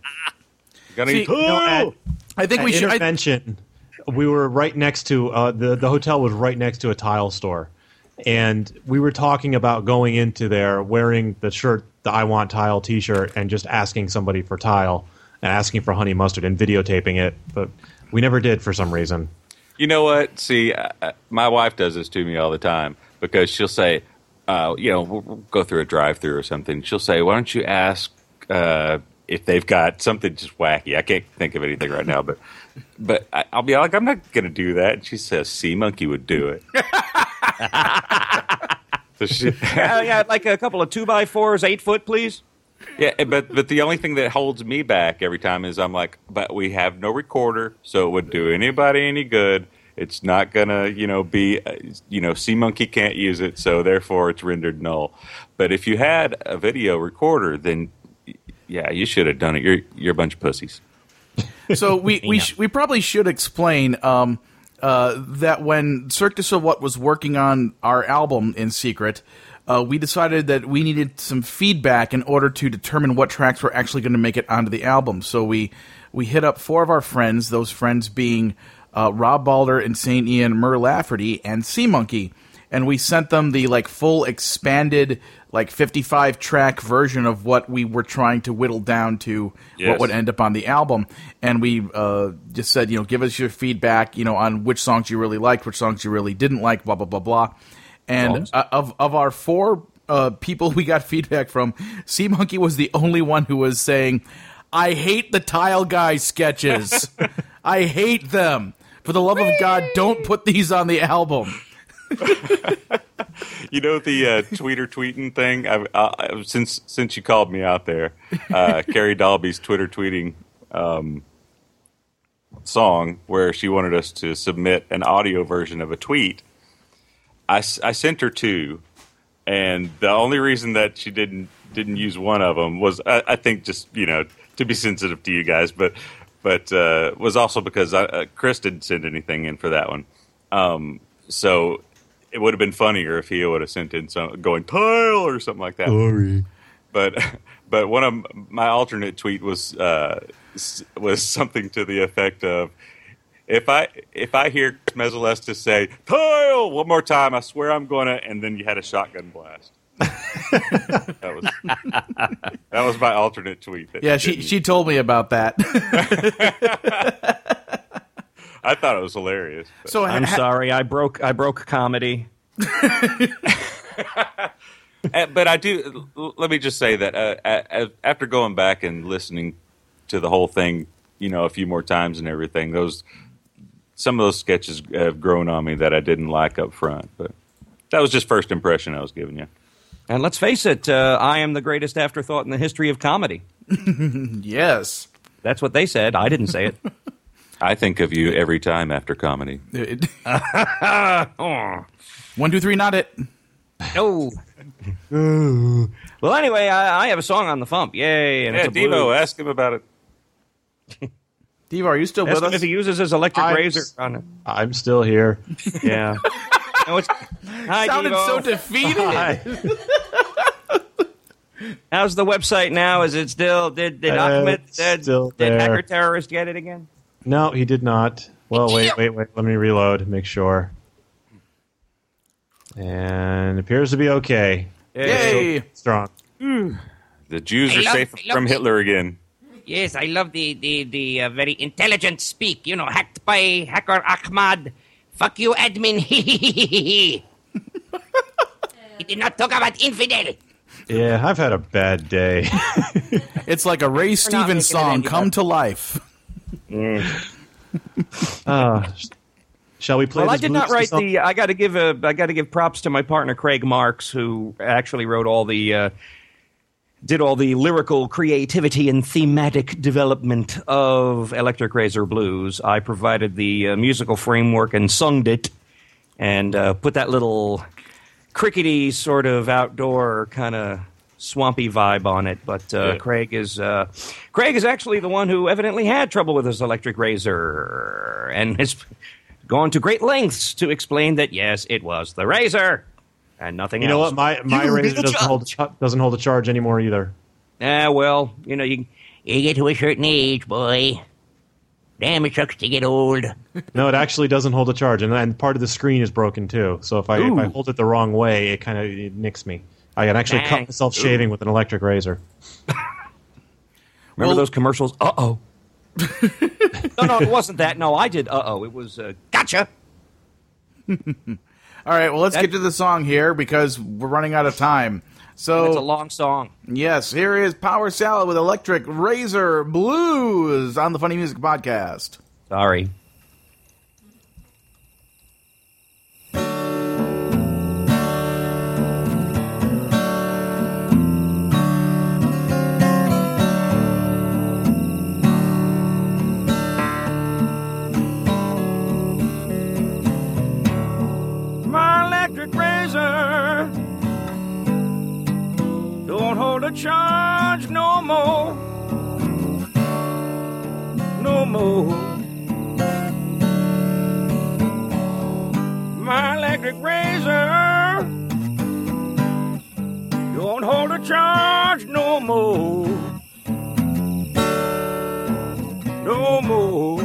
I think we should. Intervention. We were right next to the hotel was right next to a tile store, and we were talking about going into there wearing the shirt, the I Want Tile T-shirt, and just asking somebody for tile and asking for honey mustard and videotaping it, but we never did for some reason. You know what? See, my wife does this to me all the time because she'll say, we'll go through a drive-through or something. She'll say, "Why don't you ask if they've got something just wacky?" I can't think of anything right now, but I'll be like, "I'm not going to do that." And she says, "Sea Monkey would do it." So like a couple of 2x4s, 8 foot, please. Yeah, but the only thing that holds me back every time is I'm like, but we have no recorder, so it would do anybody any good. It's not gonna, be, Sea Monkey can't use it, so therefore it's rendered null. But if you had a video recorder, then yeah, you should have done it. You're a bunch of pussies. So we probably should explain that when Cirque du Soleil was working on our album in secret, we decided that we needed some feedback in order to determine what tracks were actually going to make it onto the album. So we hit up 4 of our friends, those friends being Rob Balder, Insane Ian, Mur Lafferty, and Sea Monkey, and we sent them the full expanded 55-track version of what we were trying to whittle down to what would end up on the album. And we just said, give us your feedback, on which songs you really liked, which songs you really didn't like, blah, blah, blah, blah. And of our 4 people we got feedback from, Sea Monkey was the only one who was saying, I hate the Tile Guy sketches. I hate them. For the love of God, don't put these on the album. You know the tweeter tweeting thing? Since you called me out there, Carrie Dalby's Twitter tweeting song where she wanted us to submit an audio version of a tweet. I sent her two, and the only reason that she didn't use one of them was I think just to be sensitive to you guys, but was also because Chris didn't send anything in for that one. So it would have been funnier if he would have sent in some going tile or something like that. Sorry. But one of my alternate tweet was something to the effect of, if I hear Chris Mesolestis say tile one more time, I swear I'm gonna, and then you had a shotgun blast. that was my alternate tweet. Yeah, she told me about that. I thought it was hilarious. But. So I'm sorry, I broke comedy. But I do. Let me just say that after going back and listening to the whole thing, a few more times and everything, some of those sketches have grown on me that I didn't like up front. But that was just first impression I was giving you. And let's face it, I am the greatest afterthought in the history of comedy. Yes. That's what they said. I didn't say it. I think of you every time after comedy. 1, 2, 3, not it. Oh. Well, anyway, I have a song on the Fump. Yay. And yeah, it's a Devo, blues. ask him about it. Devo, are you still Ask with him us? if he uses his electric razor on it. I'm still here. Yeah. No, hi, Sounded Devo. so defeated. Hi. How's the website now? Is it still did Ahmed still did there. Hacker Terrorist get it again? No, he did not. Well, wait. Let me reload. Make sure. And appears to be okay. Yay! Strong. The Jews are safe from Hitler again. Yes, I love the very intelligent speak. Hacked by Hacker Ahmad. Fuck you, admin. He did not talk about infidel. Yeah, I've had a bad day. It's like a Ray Stevens song come to life. Shall we play? Well, I this did not blues write song? I got to give props to my partner Craig Marks, who actually wrote all the did all the lyrical creativity and thematic development of Electric Razor Blues. I provided the musical framework and sung it, and put that little crickety sort of outdoor kind of swampy vibe on it. But Craig is actually the one who evidently had trouble with his Electric Razor, and has gone to great lengths to explain that yes, it was the razor and nothing else. You know what? My razor doesn't hold a charge anymore either. Well, you get to a certain age, boy. Damn, it sucks to get old. No, it actually doesn't hold a charge, and part of the screen is broken too. So if I hold it the wrong way, it nicks me. I can actually cut myself shaving with an electric razor. Remember those commercials? Uh-oh. No, it wasn't that. No, I did uh-oh. It was gotcha. All right, well, let's get to the song here because we're running out of time. So it's a long song. Yes, here is Power Salad with Electric Razor Blues on the Funny Music Podcast. Sorry. My electric razor don't hold a charge no more. No more. My electric razor don't hold a charge no more. No more.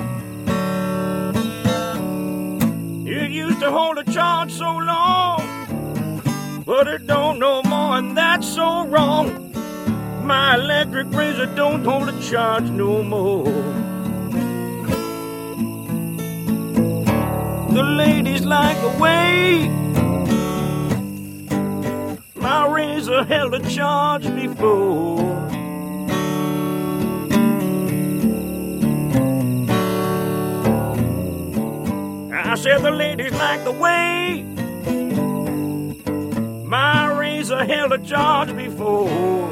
It used to hold a charge so long, but it don't no more, and that's so wrong. My electric razor don't hold a charge no more. The ladies like the way My razor held a charge before. I said the ladies like the way my razor held a charge before.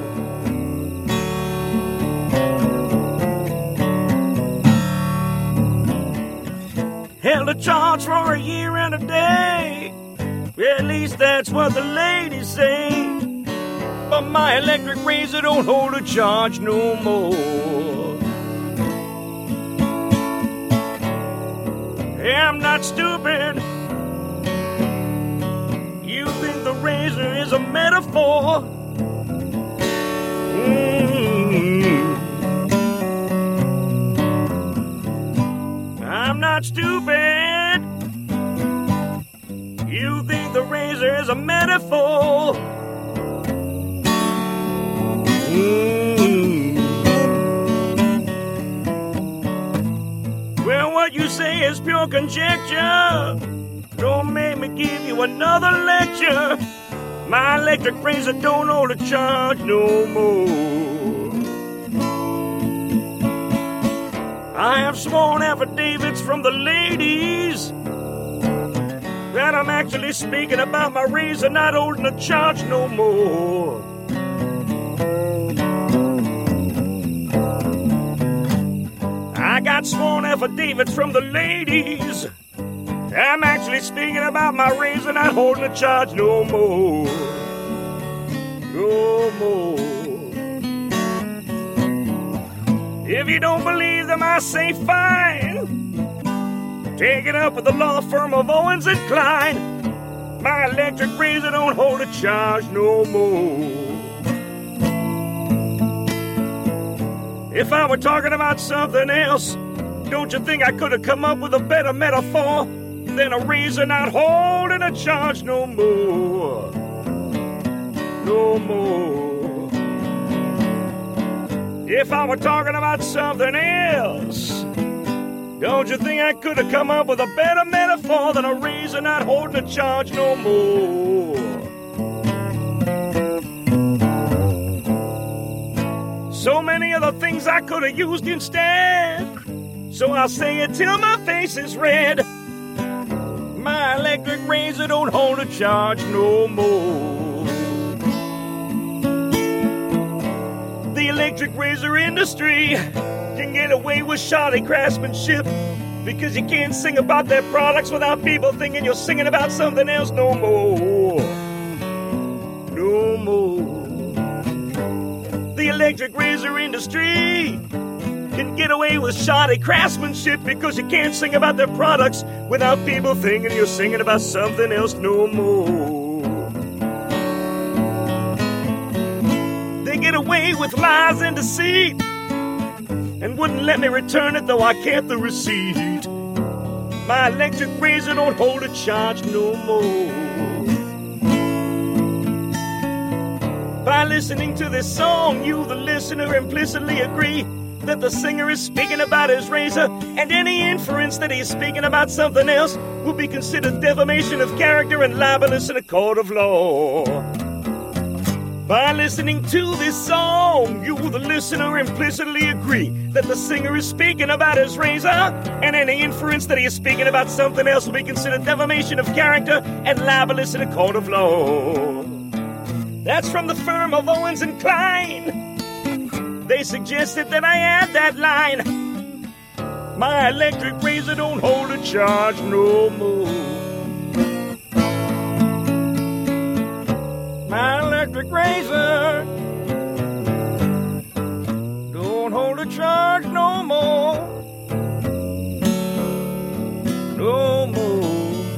Held a charge for a year and a day. At least that's what the ladies say. But my electric razor don't hold a charge no more. I'm not stupid. You think the razor is a metaphor? I'm not stupid. You think the razor is a metaphor? Well, what you say is pure conjecture. Don't make me give you another lecture. My electric razor don't hold a charge no more. I have sworn affidavits from the ladies that I'm actually speaking about my razor not holding a charge no more. I got sworn affidavits from the ladies. I'm actually speaking about my razor not holding a charge no more. No more. If you don't believe them, I say fine. Take it up with the law firm of Owens and Klein. My electric razor don't hold a charge no more. If I were talking about something else, don't you think I could have come up with a better metaphor than a razor not holding a charge no more? No more. If I were talking about something else, don't you think I could have come up with a better metaphor than a razor not holding a charge no more? So many other things I could have used instead. So I'll say it till my face is red. My electric razor don't hold a charge no more. The electric razor industry can get away with shoddy craftsmanship because you can't sing about their products without people thinking you're singing about something else no more. No more. The electric razor industry can get away with shoddy craftsmanship because you can't sing about their products without people thinking you're singing about something else no more. They get away with lies and deceit and wouldn't let me return it though I kept the receipt. My electric razor don't hold a charge no more. By listening to this song, you, the listener, implicitly agree that the singer is speaking about his razor, and any inference that he's speaking about something else will be considered defamation of character and libelous in a court of law. By listening to this song, you, the listener, implicitly agree that the singer is speaking about his razor, and any inference that he is speaking about something else will be considered defamation of character and libelous in a court of law. That's from the firm of Owens and Klein. They suggested that I add that line. My electric razor don't hold a charge no more. My electric razor don't hold a charge no more. No more.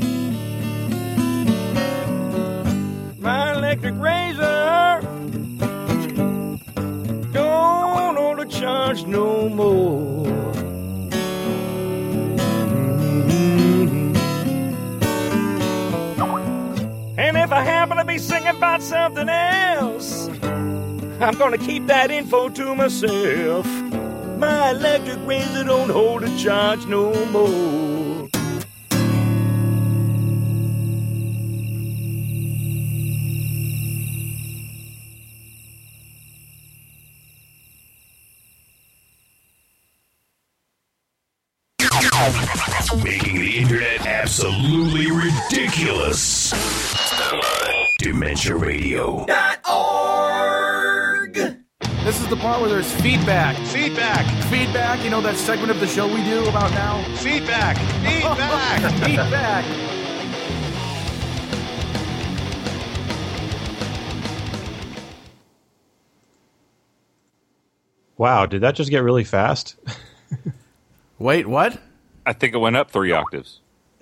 My electric razor don't hold a charge no more. And if I happen to be singing about something else, I'm gonna keep that info to myself. My electric razor don't hold a charge no more. Making the internet absolutely ridiculous. DementiaRadio.org. This is the part where there's feedback. Feedback. Feedback. You know that segment of the show we do about now? Feedback. Feedback. Feedback. Wow, did that just get really fast? Wait, what? I think it went up 3 octaves.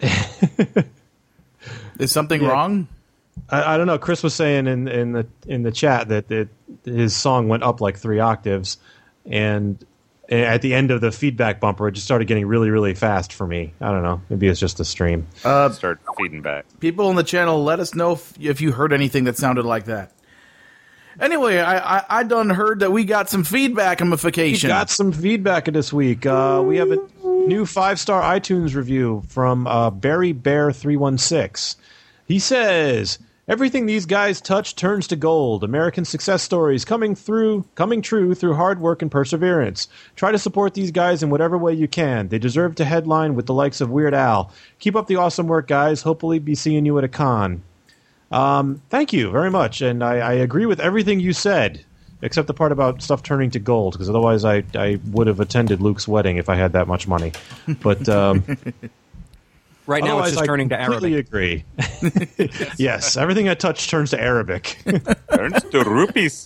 Is something wrong? I don't know. Chris was saying in the chat that his song went up like 3 octaves, and at the end of the feedback bumper, it just started getting really, really fast for me. I don't know. Maybe it's just the stream. Start feeding back. People in the channel, let us know if you heard anything that sounded like that. Anyway, I done heard that we got some feedback-ification. We got some feedback this week. We have a new 5-star iTunes review from Barry Bear 316. He says, "Everything these guys touch turns to gold. American success stories coming true through hard work and perseverance. Try to support these guys in whatever way you can. They deserve to headline with the likes of Weird Al. Keep up the awesome work, guys. Hopefully be seeing you at a con." Thank you very much, and I agree with everything you said, except the part about stuff turning to gold, because otherwise I would have attended Luke's wedding if I had that much money. But right now it's just turning to Arabic. I completely agree. Yes, everything I touch turns to Arabic. Turns to rupees.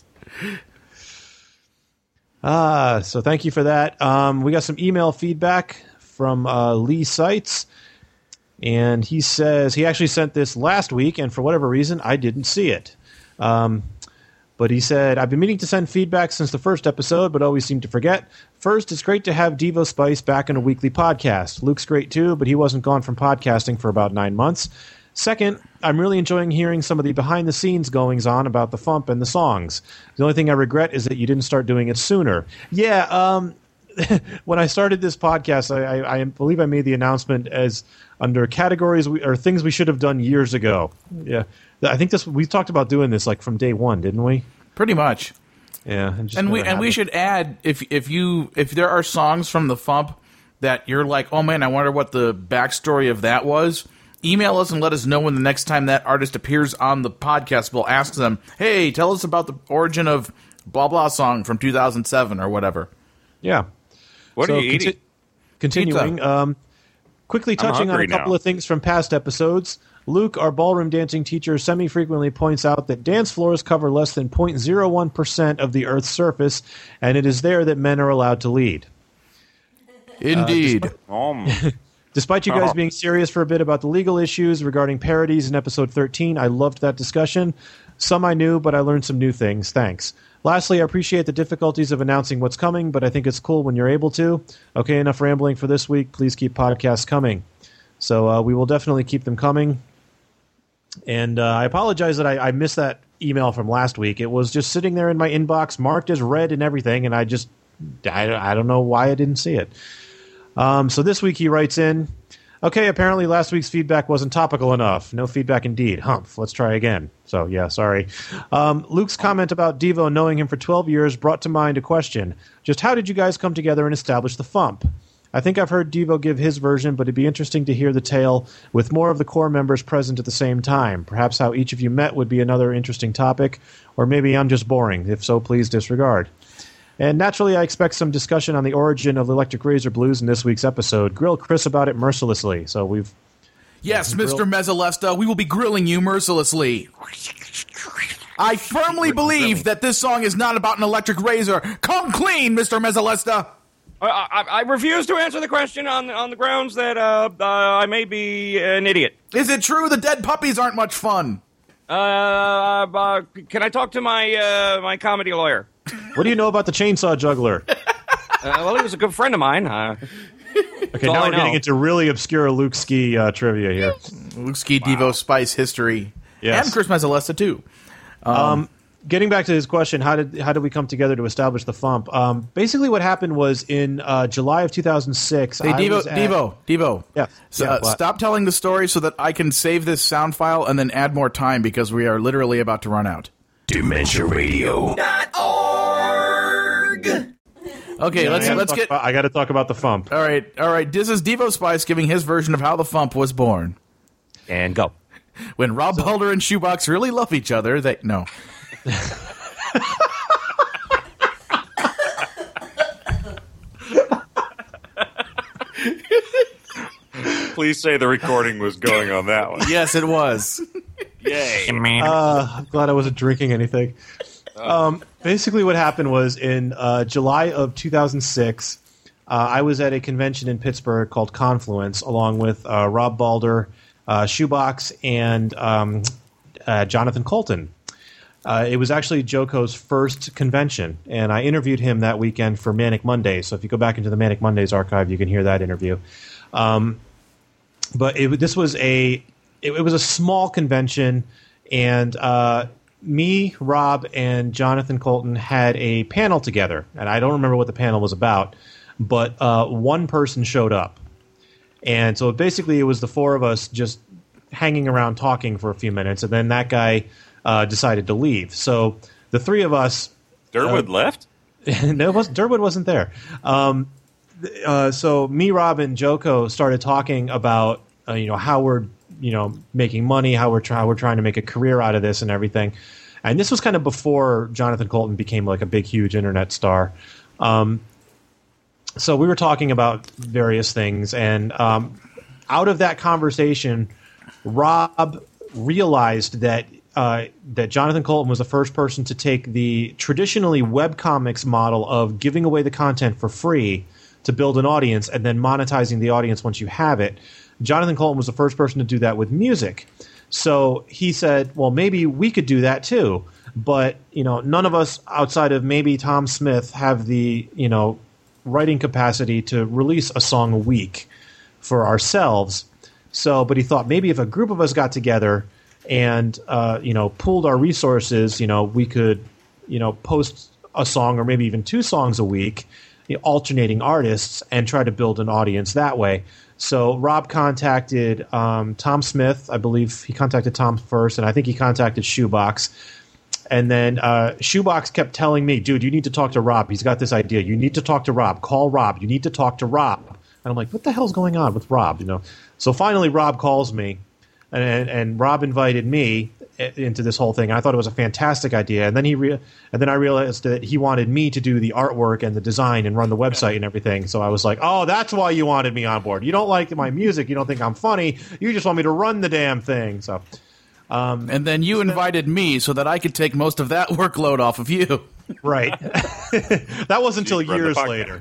So thank you for that. We got some email feedback from Lee Seitz. And he says he actually sent this last week, and for whatever reason, I didn't see it. But he said, "I've been meaning to send feedback since the first episode, but always seem to forget. First, it's great to have Devo Spice back in a weekly podcast. Luke's great too, but he wasn't gone from podcasting for about 9 months. Second, I'm really enjoying hearing some of the behind-the-scenes goings-on about the Fump and the songs. The only thing I regret is that you didn't start doing it sooner." Yeah, when I started this podcast, I believe I made the announcement as under categories or things we should have done years ago. Yeah, I think we talked about doing this like from day one, didn't we? Pretty much. Yeah, and we should add if there are songs from the Fump that you're like, oh man, I wonder what the backstory of that was. Email us and let us know when the next time that artist appears on the podcast. We'll ask them, hey, tell us about the origin of blah blah song from 2007 or whatever. Yeah. What are you eating? Continuing, quickly touching on a couple of things from past episodes. Luke, our ballroom dancing teacher, semi-frequently points out that dance floors cover less than 0.01% of the Earth's surface, and it is there that men are allowed to lead. Indeed. Despite you guys being serious for a bit about the legal issues regarding parodies in episode 13, I loved that discussion. Some I knew, but I learned some new things. Thanks. Lastly, I appreciate the difficulties of announcing what's coming, but I think it's cool when you're able to. Okay, enough rambling for this week. Please keep podcasts coming. So we will definitely keep them coming. And I apologize that I missed that email from last week. It was just sitting there in my inbox, marked as read and everything, and I don't know why I didn't see it. So this week he writes in, okay, apparently last week's feedback wasn't topical enough. No feedback indeed. Humph. Let's try again. So, yeah, sorry. Luke's comment about Devo knowing him for 12 years brought to mind a question. Just how did you guys come together and establish the Fump? I think I've heard Devo give his version, but it'd be interesting to hear the tale with more of the core members present at the same time. Perhaps how each of you met would be another interesting topic, or maybe I'm just boring. If so, please disregard. And naturally, I expect some discussion on the origin of the Electric Razor Blues in this week's episode. Grill Chris about it mercilessly. So we've... Yes, Mr. Mezzalesta, we will be grilling you mercilessly. I firmly believe that this song is not about an electric razor. Come clean, Mr. Mezzalesta. I refuse to answer the question on the grounds that I may be an idiot. Is it true the dead puppies aren't much fun? Can I talk to my comedy lawyer? What do you know about the chainsaw juggler? Well, he was a good friend of mine. Okay, now we're getting into really obscure Luke Ski trivia here. Luke Ski, Devo Spice history. Yes. And Chris Mezzalesta, too. Getting back to his question, how did we come together to establish the Fump? Basically, what happened was in July of 2006. Hey, Devo. Yeah. Stop telling the story so that I can save this sound file and then add more time because we are literally about to run out. DementiaRadio.org. Okay, let's get. I got to talk about the Fump. All right. This is Devo Spice giving his version of how the Fump was born. And go. When Rob Balder and Shoebox really love each other, they no. Please say the recording was going on that one. Yes, it was. Yay. I'm glad I wasn't drinking anything. Basically, what happened was in July of 2006, I was at a convention in Pittsburgh called Confluence, along with Rob Balder, Shoebox, and Jonathan Colton. It was actually Joko's first convention, and I interviewed him that weekend for Manic Mondays. So if you go back into the Manic Mondays archive, you can hear that interview. But this was it was a small convention, and me, Rob, and Jonathan Colton had a panel together, and I don't remember what the panel was about, but one person showed up. And so basically it was the four of us just hanging around talking for a few minutes, and then that guy decided to leave. So the three of us... Durwood left? No, Durwood wasn't there. So me, Rob, and Joko started talking about how we're making money, how we're trying to make a career out of this and everything. And this was kind of before Jonathan Colton became like a big, huge internet star. So we were talking about various things, and out of that conversation, Rob realized that Jonathan Colton was the first person to take the traditionally webcomics model of giving away the content for free to build an audience and then monetizing the audience once you have it. Jonathan Colton was the first person to do that with music. So he said, well, maybe we could do that too. But, none of us outside of maybe Tom Smith have the, writing capacity to release a song a week for ourselves. So, but he thought maybe if a group of us got together and, pooled our resources, we could, post a song or maybe even two songs a week, alternating artists, and try to build an audience that way. So Rob contacted Tom Smith. I believe he contacted Tom first, and I think he contacted Shoebox. And then Shoebox kept telling me, dude, you need to talk to Rob. He's got this idea. You need to talk to Rob. Call Rob. You need to talk to Rob. And I'm like, what the hell's going on with Rob? So finally Rob calls me, and Rob invited me into this whole thing. I thought it was a fantastic idea. And then I realized that he wanted me to do the artwork and the design and run the website and everything. So I was like, oh, that's why you wanted me on board. You don't like my music. You don't think I'm funny. You just want me to run the damn thing. So, and then you invited me so that I could take most of that workload off of you. Right. That wasn't until years later.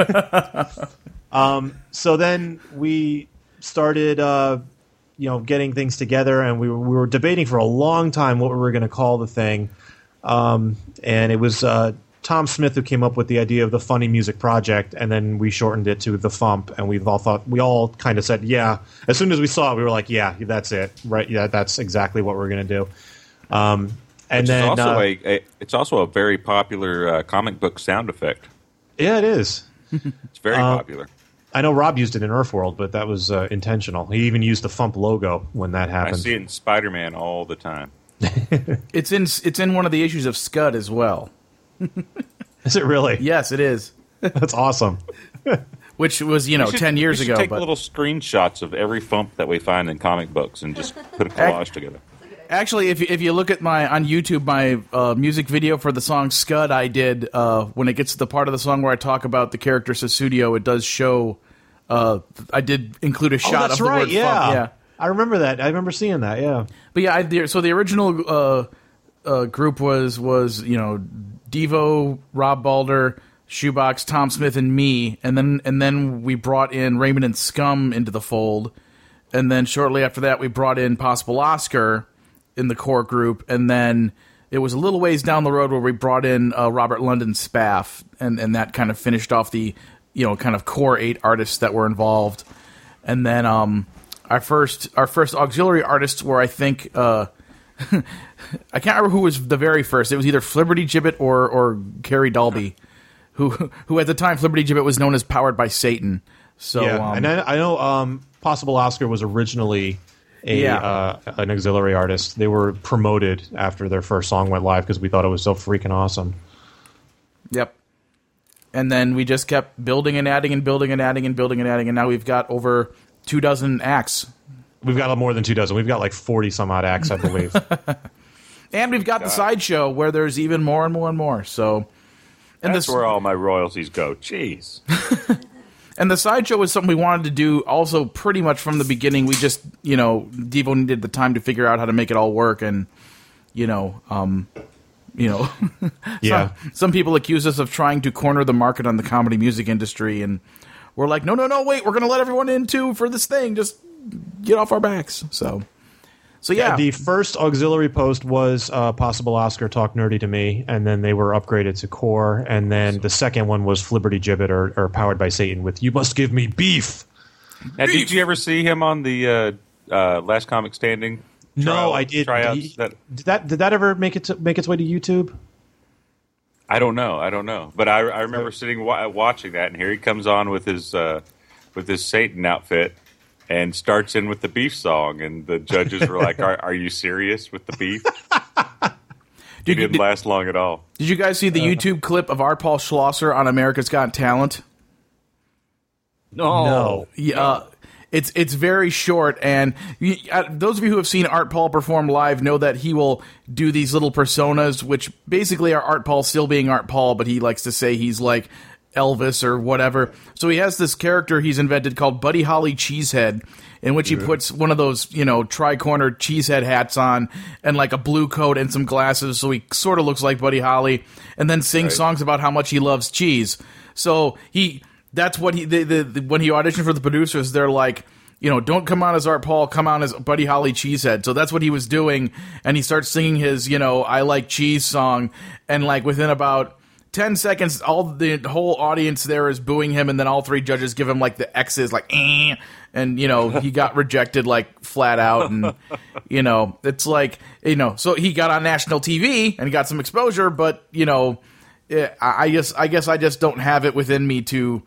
So then we started... getting things together, and we were debating for a long time what we were going to call the thing. And it was Tom Smith who came up with the idea of the Funny Music Project, and then we shortened it to the Fump, and we all kind of said, yeah. As soon as we saw it, we were like, yeah, that's it. Right? Yeah, that's exactly what we're going to do. And then it's also a very popular comic book sound effect. Yeah, it is. It's very popular. I know Rob used it in Earthworld, but that was intentional. He even used the Fump logo when that happened. I see it in Spider-Man all the time. It's in one of the issues of Scud as well. Is it really? Yes, it is. That's awesome. Which was 10 years ago. Take little screenshots of every Fump that we find in comic books and just put a collage together. Actually, if you look at on YouTube, my music video for the song Scud I did, when it gets to the part of the song where I talk about the character Susudio, it does show, I did include a shot of the word Fump. Yeah. I remember that. I remember seeing that, yeah. But yeah, so the original group was Devo, Rob Balder, Shoebox, Tom Smith, and me, and then we brought in Raymond and Scum into the fold, and then shortly after that we brought in Possible Oscar in the core group, and then it was a little ways down the road where we brought in Robert London Spaff, and that kind of finished off the kind of core 8 artists that were involved. And then our first auxiliary artists were, I think, I can't remember who was the very first. It was either Flibberty Gibbet or Carrie Dalby, who at the time Flibberty Gibbet was known as Powered by Satan. So yeah, and I know Possible Oscar was originally an auxiliary artist. They were promoted after their first song went live because we thought it was so freaking awesome. Yep. And then we just kept building and adding and building and adding and building and adding, and now we've got over 24 acts. We've got more than 24. We've got like 40 some odd acts, I believe. And we've got the sideshow where there's even more and more and more. So, and that's where all my royalties go. Jeez. And the sideshow was something we wanted to do also pretty much from the beginning. We just, Devo needed the time to figure out how to make it all work, and yeah. Some people accuse us of trying to corner the market on the comedy music industry, and we're like, no, wait, we're going to let everyone in too for this thing. Just get off our backs. So yeah. The first auxiliary post was Possible Oscar Talk Nerdy to Me, and then they were upgraded to Core, and then the second one was Flibberty Gibbet or Powered by Satan with You Must Give Me Beef. Now, did you ever see him on the Last Comic Standing? No, I did. Tryouts? Did that ever make its way to YouTube? I don't know. But I remember sitting watching that, and here he comes on with his Satan outfit and starts in with the beef song, and the judges were like, "Are you serious with the beef?" He didn't last long at all. Did you guys see the YouTube clip of Art Paul Schlosser on America's Got Talent? No. Yeah. It's very short, and those of you who have seen Art Paul perform live know that he will do these little personas, which basically are Art Paul still being Art Paul, but he likes to say he's like Elvis or whatever. So he has this character he's invented called Buddy Holly Cheesehead, in which he puts one of those, tri-corner cheesehead hats on and like a blue coat and some glasses, so he sort of looks like Buddy Holly, and then sings songs about how much he loves cheese. So that's what when he auditioned for the producers, they're like, don't come on as Art Paul, come on as Buddy Holly Cheesehead. So that's what he was doing, and he starts singing his, I Like Cheese song, and like within about 10 seconds, the whole audience there is booing him, and then all three judges give him like the X's, like, and he got rejected like flat out, and it's like, so he got on national TV and got some exposure, but I guess I just don't have it within me to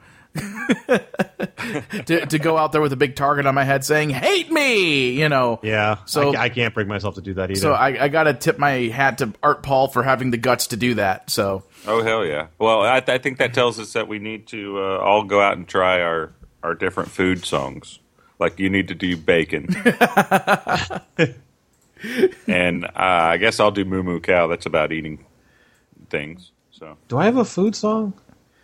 to go out there with a big target on my head saying "hate me," Yeah. So I can't bring myself to do that either. So I got to tip my hat to Art Paul for having the guts to do that. So. Oh hell yeah! Well, I think that tells us that we need to all go out and try our different food songs. Like you need to do bacon, and I guess I'll do Moo Moo Cow. That's about eating things. So. Do I have a food song?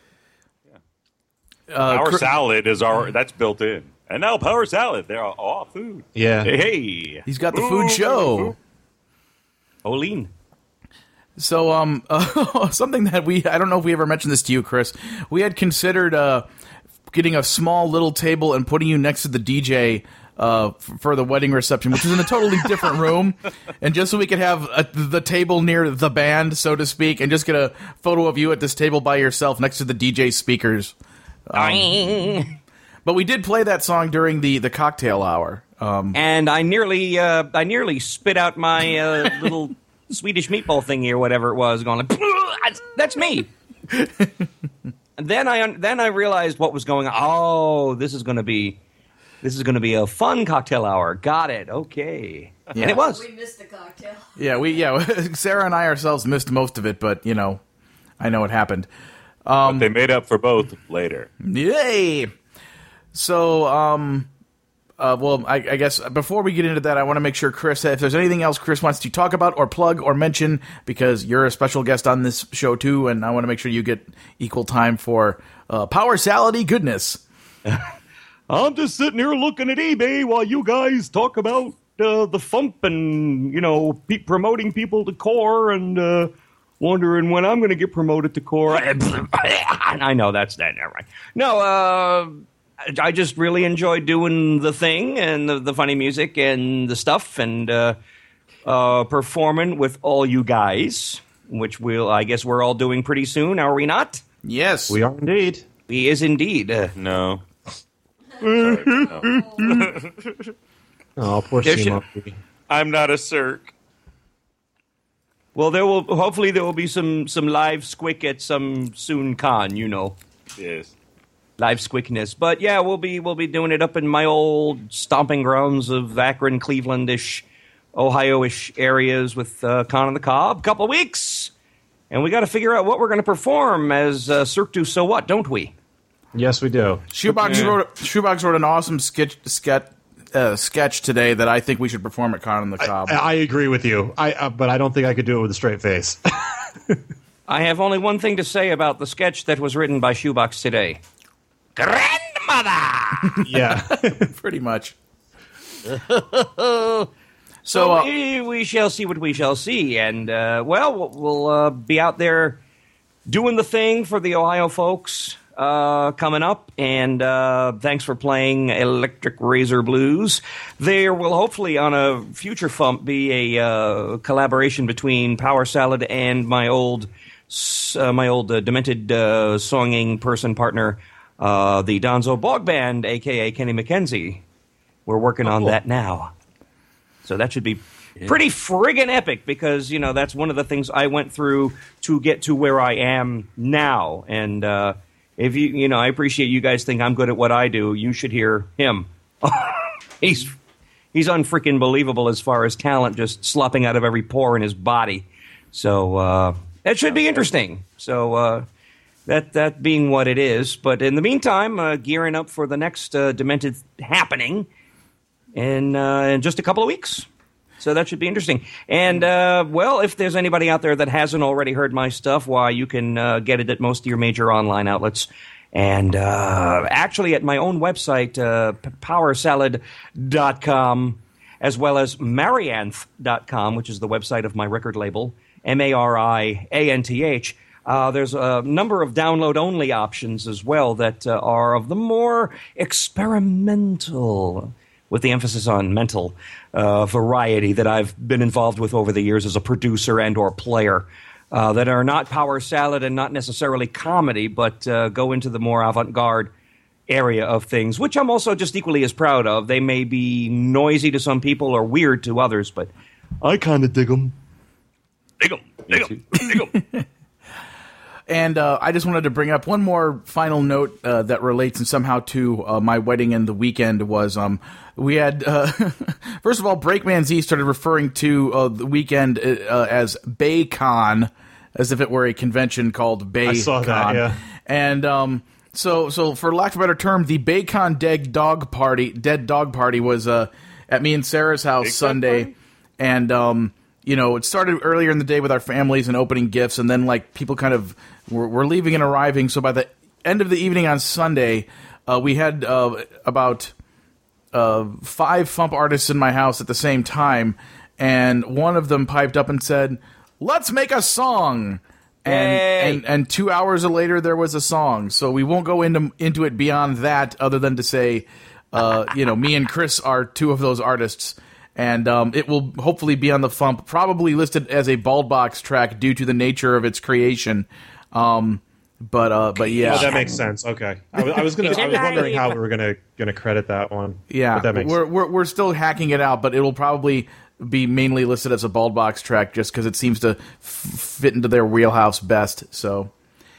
Power salad is that's built in, and now Power Salad, they're all food. Yeah, hey, he's got the food show. Olene. So, something that I don't know if we ever mentioned this to you, Chris. We had considered getting a small little table and putting you next to the DJ for the wedding reception, which is in a totally different room, and just so we could have the table near the band, so to speak, and just get a photo of you at this table by yourself next to the DJ speakers. But we did play that song during the cocktail hour, and I nearly spit out my little Swedish meatball thingy or whatever it was, going like, "That's me." And then I realized what was going on. Oh, this is going to be a fun cocktail hour. Got it. Okay. Yeah. And it was. We missed the cocktail. Yeah, Sarah and I ourselves missed most of it, but I know it happened. But they made up for both later. Yay! So, I guess before we get into that, I want to make sure, Chris, if there's anything else Chris wants to talk about or plug or mention, because you're a special guest on this show too, and I want to make sure you get equal time for Power Salad-y goodness. I'm just sitting here looking at eBay while you guys talk about the Fump and, promoting people to Core and wondering when I'm going to get promoted to Core. I know that's that. Never mind. No, I just really enjoy doing the thing and the funny music and the stuff and performing with all you guys, which I guess we're all doing pretty soon, are we not? Yes. We are indeed. He is indeed. No. Sorry, no. Oh, poor Monkey. I'm not a Cirque. Well, hopefully there will be some live squick at some soon con, Yes. Live squickness. But yeah, we'll be doing it up in my old stomping grounds of Akron, Cleveland-ish, Ohio-ish areas with Con on the Cob. Couple of weeks. And we got to figure out what we're going to perform as Cirque du So What, don't we? Yes, we do. Shoebox wrote an awesome sketch today that I think we should perform at Con on the Cob. I agree with you. But I don't think I could do it with a straight face. I have only one thing to say about the sketch that was written by Shoebox today. Grandmother! Yeah. Pretty much. So we shall see what we shall see. And, we'll be out there doing the thing for the Ohio folks coming up. And thanks for playing Electric Razor Blues. There will hopefully, on a future FUMP, be a collaboration between Power Salad and my old demented songing person partner, the Donzo Bog Band, a.k.a. Kenny McKenzie. We're working on that now. So that should be pretty friggin' epic because, that's one of the things I went through to get to where I am now. And if I appreciate you guys think I'm good at what I do, you should hear him. He's unfreaking believable as far as talent just slopping out of every pore in his body. So that should be interesting. So that being what it is. But in the meantime, gearing up for the next Demented happening in just a couple of weeks. So that should be interesting. And, if there's anybody out there that hasn't already heard my stuff, why, you can get it at most of your major online outlets. And actually at my own website, powersalad.com, as well as marianth.com, which is the website of my record label, MARIANTH. There's a number of download-only options as well that are of the more experimental, with the emphasis on mental, variety that I've been involved with over the years as a producer and or player, that are not Power Salad and not necessarily comedy, but go into the more avant-garde area of things, which I'm also just equally as proud of. They may be noisy to some people or weird to others, but I kind of dig them. Dig them. And I just wanted to bring up one more final note that relates somehow to my wedding and the weekend was we had, first of all, Breakman Z started referring to the weekend as BayCon, as if it were a convention called BayCon. I saw that, yeah. And so for lack of a better term, the BayCon Dead Dog Party was at me and Sarah's house Sunday. And it started earlier in the day with our families and opening gifts, and then people kind of were leaving and arriving. So by the end of the evening on Sunday, we had about 5 FUMP artists in my house at the same time, and one of them piped up and said, "Let's make a song." And 2 hours later, there was a song. So we won't go into it beyond that, other than to say, me and Chris are 2 of those artists. And it will hopefully be on the FUMP, probably listed as a Bald Box track due to the nature of its creation. But yeah, that makes sense. Okay, I was wondering how we were gonna credit that one. Yeah, but that makes we're still hacking it out, but it'll probably be mainly listed as a Bald Box track just because it seems to fit into their wheelhouse best. So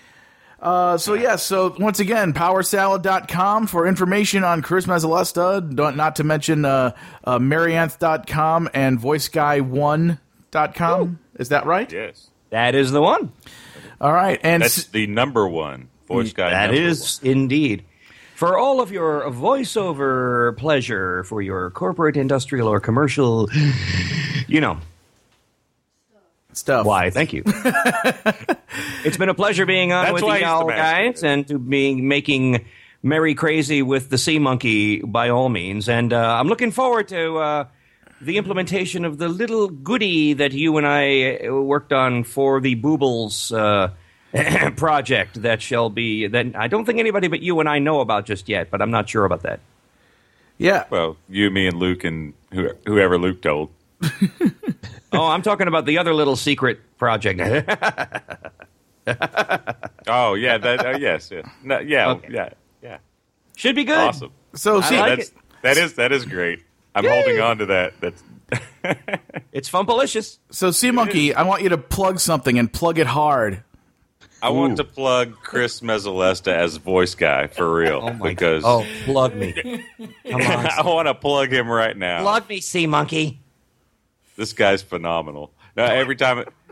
once again, powersalad.com for information on Chris Mazzalesta, not to mention marianth.com and voiceguy1.com. Ooh. Is that right? Yes. That is the one. All right. And that's the number one. Voice Guy. That is indeed. For all of your voiceover pleasure, for your corporate, industrial, or commercial, stuff. Why, thank you. It's been a pleasure being on with y'all guys and to be making merry crazy with the Sea Monkey by all means. And I'm looking forward to the implementation of the little goodie that you and I worked on for the Boobles project that I don't think anybody but you and I know about just yet, but I'm not sure about that. Yeah. Well, you, me, and Luke, and whoever Luke told. Oh, I'm talking about the other little secret project. Oh, yeah. Yes. Yeah. No, yeah. Okay. Yeah. Should be good. Awesome. So, that is great. I'm holding on to that. That's it's Fumpalicious. So, Sea Monkey, I want you to plug something and plug it hard. I want to plug Chris Mazzalesta as voice guy for real. Oh my God. Oh, plug me. Come on. I want to plug him right now. Plug me, Sea Monkey. This guy's phenomenal. Now, every time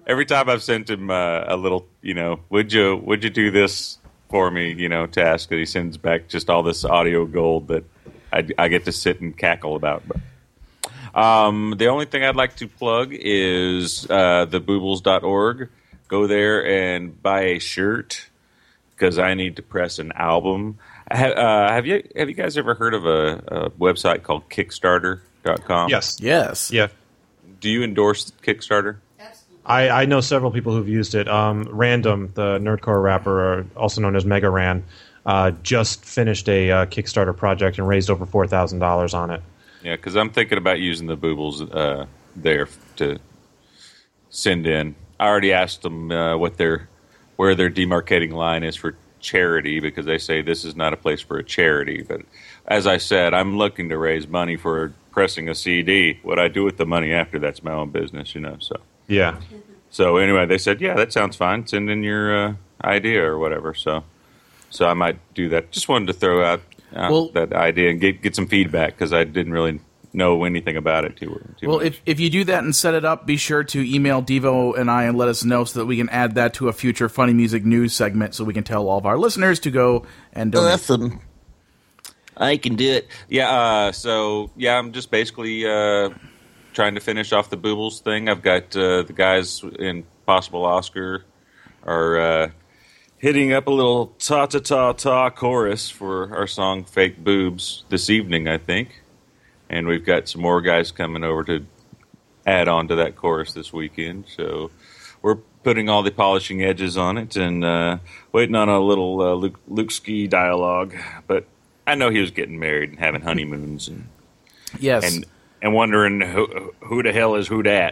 every time I've sent him a little, would you do this for me, task, that he sends back just all this audio gold that I get to sit and cackle about. But, the only thing I'd like to plug is theboobles.org. Go there and buy a shirt because I need to press an album. Have you guys ever heard of a website called Kickstarter.com? Yes. Yeah. Do you endorse Kickstarter? I know several people who've used it. Random, the nerdcore rapper, also known as Mega Ran, just finished a Kickstarter project and raised over $4,000 on it. Yeah, because I'm thinking about using the Boobles there to send in. I already asked them where their demarcating line is for charity, because they say this is not a place for a charity. But as I said, I'm looking to raise money for pressing a CD. What I do with the money after, that's my own business, So yeah. So anyway, they said, yeah, that sounds fine. Send in your idea or whatever. So I might do that. Just wanted to throw out that idea and get some feedback, because I didn't really know anything about it too much. If you do that and set it up, be sure to email Devo and I and let us know so that we can add that to a future Funny Music News segment, so we can tell all of our listeners to go and donate. Awesome. I can do it. Yeah, I'm just basically trying to finish off the Boobles thing. I've got the guys in Possible Oscar are hitting up a little ta-ta-ta-ta chorus for our song Fake Boobs this evening, I think. And we've got some more guys coming over to add on to that chorus this weekend. So we're putting all the polishing edges on it and waiting on a little Luke Ski dialogue. But I know he was getting married and having honeymoons. And, yes. And wondering who the hell is who dat,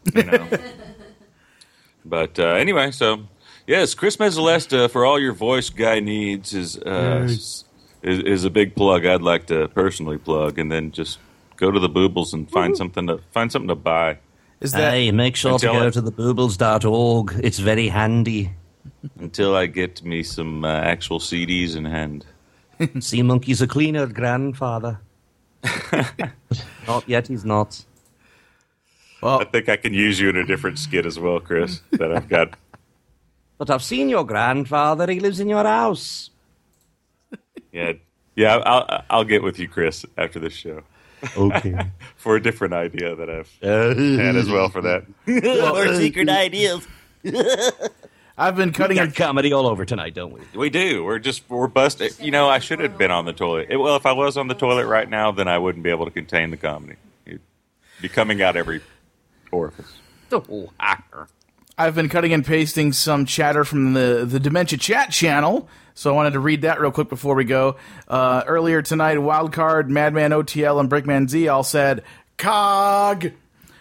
But anyway, so yes, Chris Mezzalesta for all your voice guy needs is a big plug. I'd like to personally plug, and then just go to the Boobles and find something to buy. Hey, make sure to go to theboobles.org. It's very handy. Until I get me some actual CDs in hand. Sea Monkey's a cleaner grandfather. Not yet, he's not. Well, I think I can use you in a different skit as well, Chris, that I've got. But I've seen your grandfather. He lives in your house. Yeah. I'll get with you, Chris, after this show. Okay. For a different idea that I've had as well for that. More secret ideas. I've been cutting a comedy all over tonight, don't we? We do. We're busted. I should have been on the toilet. Well, if I was on the toilet right now, then I wouldn't be able to contain the comedy. It'd be coming out every orifice. I've been cutting and pasting some chatter from the Dementia Chat channel, so I wanted to read that real quick before we go. Earlier tonight, Wildcard, Madman OTL, and Brickman Z all said, "Cog."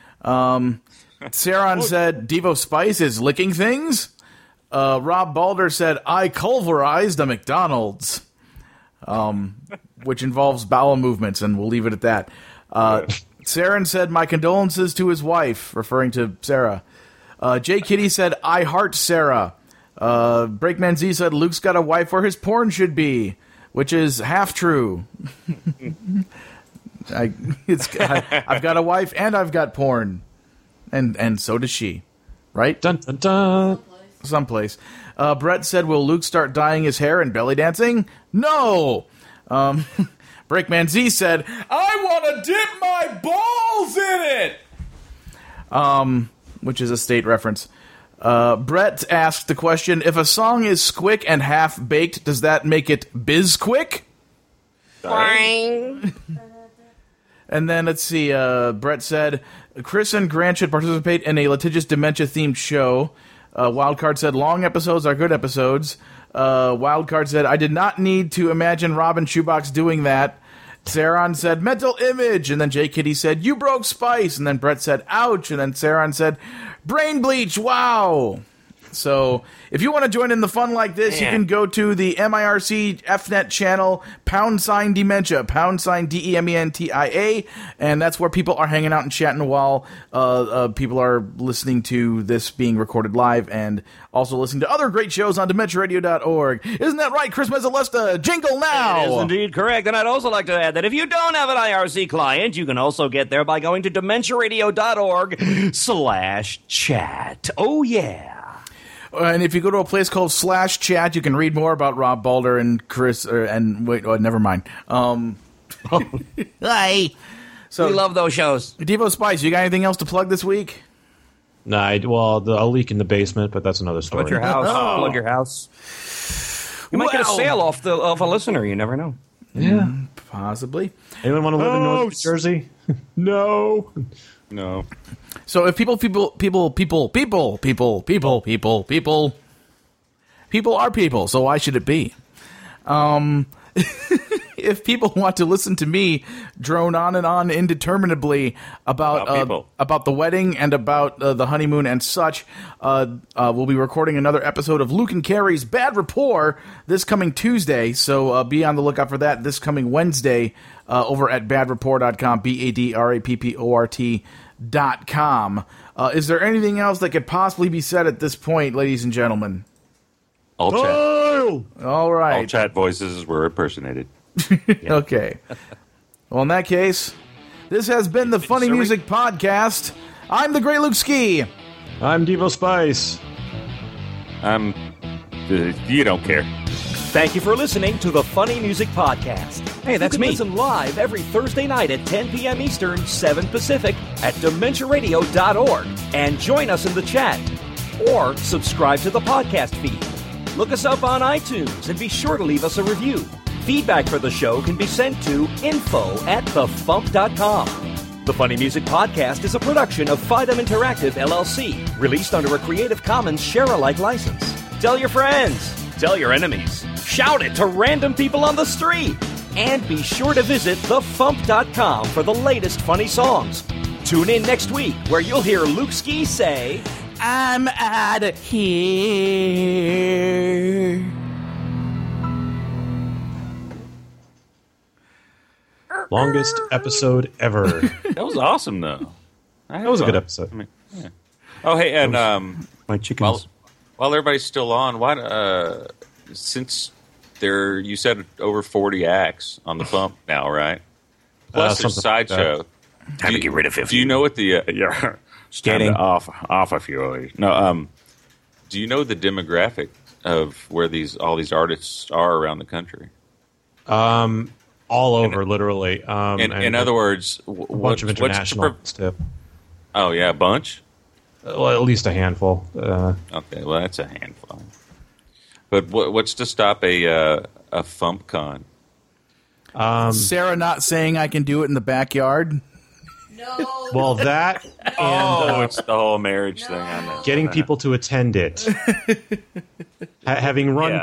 Saron said, "Devo Spice is licking things." Rob Balder said, "I pulverized a McDonald's," which involves bowel movements, and we'll leave it at that. Saron said, "My condolences to his wife," referring to Sarah. J. Kitty said, "I heart Sarah." Breakman Z said, "Luke's got a wife where his porn should be," which is half true. I've got a wife and I've got porn, and so does she, right? Dun dun dun. Someplace. Brett said, "Will Luke start dyeing his hair and belly dancing?" No. Breakman Z said, "I want to dip my balls in it," which is a state reference. Brett asked the question, "If a song is squick and half baked, does that make it Bizquick?" And then let's see. Brett said, "Chris and Grant should participate in a litigious dementia themed show." Wildcard said, "Long episodes are good episodes." Wildcard said, "I did not need to imagine Robin Shoebox doing that." Saron said, "Mental image." And then J. Kitty said, "You broke Spice." And then Brett said, "Ouch." And then Saron said, "Brain bleach, wow." So if you want to join in the fun like this, you can go to the MIRC FNet channel, # Dementia, # DEMENTIA, and that's where people are hanging out and chatting while people are listening to this being recorded live and also listening to other great shows on DementiaRadio.org. Isn't that right, Chris Mezzalesta? Jingle now! It is indeed correct, and I'd also like to add that if you don't have an IRC client, you can also get there by going to DementiaRadio.org/chat. Oh, yeah. And if you go to a place called /chat, you can read more about Rob Balder and Chris. Never mind. Hi. So we love those shows. Devo Spice, you got anything else to plug this week? Nah, a leak in the basement, but that's another story. Plug your house. Plug your house. You might get a sale off a listener. You never know. Yeah, possibly. Anyone want to live in North Jersey? No. So if people are people, so why should it be? If people want to listen to me drone on and on indeterminably about the wedding and about the honeymoon and such, we'll be recording another episode of Luke and Carrie's Bad Rapport this coming Tuesday, so be on the lookout for that this coming Wednesday over at badrapport.com, BADRAPPORT.com. Is there anything else that could possibly be said at this point, ladies and gentlemen? All chat. All right. All chat voices were impersonated. Okay. Well, in that case, this has been the Funny Music Podcast. I'm the Great Luke Ski. I'm Devo Spice. You don't care. Thank you for listening to the Funny Music Podcast. Hey, that's you can me. Listen live every Thursday night at 10 p.m. Eastern, 7 Pacific at DementiaRadio.org and join us in the chat. Or subscribe to the podcast feed. Look us up on iTunes and be sure to leave us a review. Feedback for the show can be sent to info@thefump.com. The Funny Music Podcast is a production of Fidem Interactive, LLC, released under a Creative Commons share-alike license. Tell your friends. Tell your enemies. Shout it to random people on the street. And be sure to visit thefump.com for the latest funny songs. Tune in next week where you'll hear Luke Ski say, I'm out of here. Longest episode ever. That was awesome, though. That was a good episode. I mean, yeah. Oh, hey, and my chickens. While everybody's still on, why? Since you said over 40 acts on the Fump now, right? Plus there's Sideshow. Time to get rid of it. Do you know what the Getting off a few? No. Do you know the demographic of where all these artists are around the country? All over, literally. In other words, a bunch of international stuff. Oh yeah, a bunch. Well, at least a handful. Okay, well that's a handful. But what's to stop a FumpCon? Sarah not saying I can do it in the backyard. No. Well, that and it's the whole marriage thing. I know. Getting people to attend it. Having run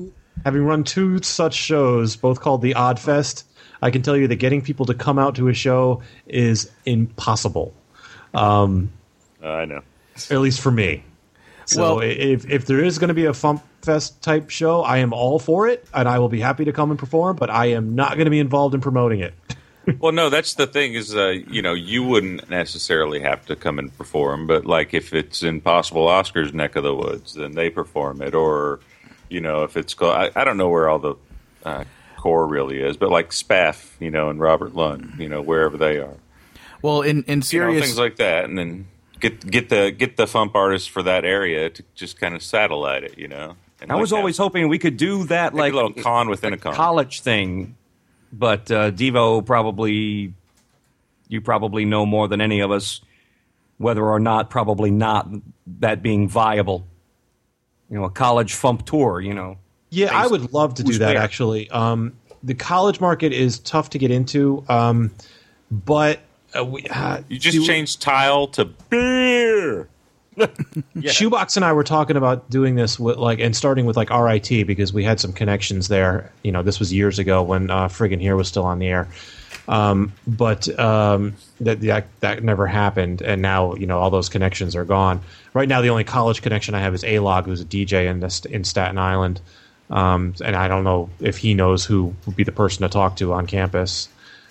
two such shows, both called the Odd Fest, I can tell you that getting people to come out to a show is impossible. I know. At least for me. So if there is going to be a Fump Fest type show, I am all for it, and I will be happy to come and perform, but I am not going to be involved in promoting it. Well, no, that's the thing is, you wouldn't necessarily have to come and perform, but like if it's in Possible Oscar's neck of the woods, then they perform it, or, if it's called, I don't know where all the core really is, but like Spaff, and Robert Lund, wherever they are. Well, in serious things like that, and then get the Fump artists for that area to just kind of satellite it, And I was always hoping we could do that, like a little con within a con, college thing. But Devo, you probably know more than any of us whether or not, probably not, that being viable. A college Fump tour, Yeah, I would love to do that, actually. The college market is tough to get into, but... you just changed tile to beer. Shoebox and I were talking about doing this and starting with RIT because we had some connections there. This was years ago when Friggin' Here was still on the air, But that never happened, and now all those connections are gone. Right now, the only college connection I have is A-Log, who's a DJ in Staten Island, and I don't know if he knows who would be the person to talk to on campus.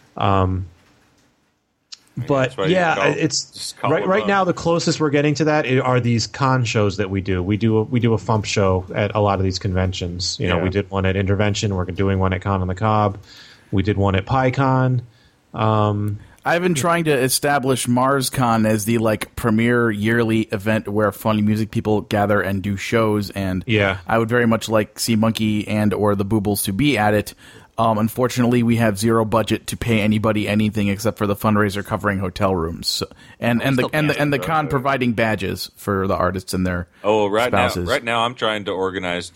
But yeah, it's right now the closest we're getting to that are these con shows that we do. We do a Fump show at a lot of these conventions. We did one at Intervention. We're doing one at Con on the Cob. We did one at PyCon. I've been trying to establish MarsCon as the premier yearly event where funny music people gather and do shows, and I would very much like Sea Monkey and or the Boobles to be at it. Unfortunately, we have zero budget to pay anybody anything except for the fundraiser covering hotel rooms, and the con providing badges for the artists and their spouses. Right now, I'm trying to organize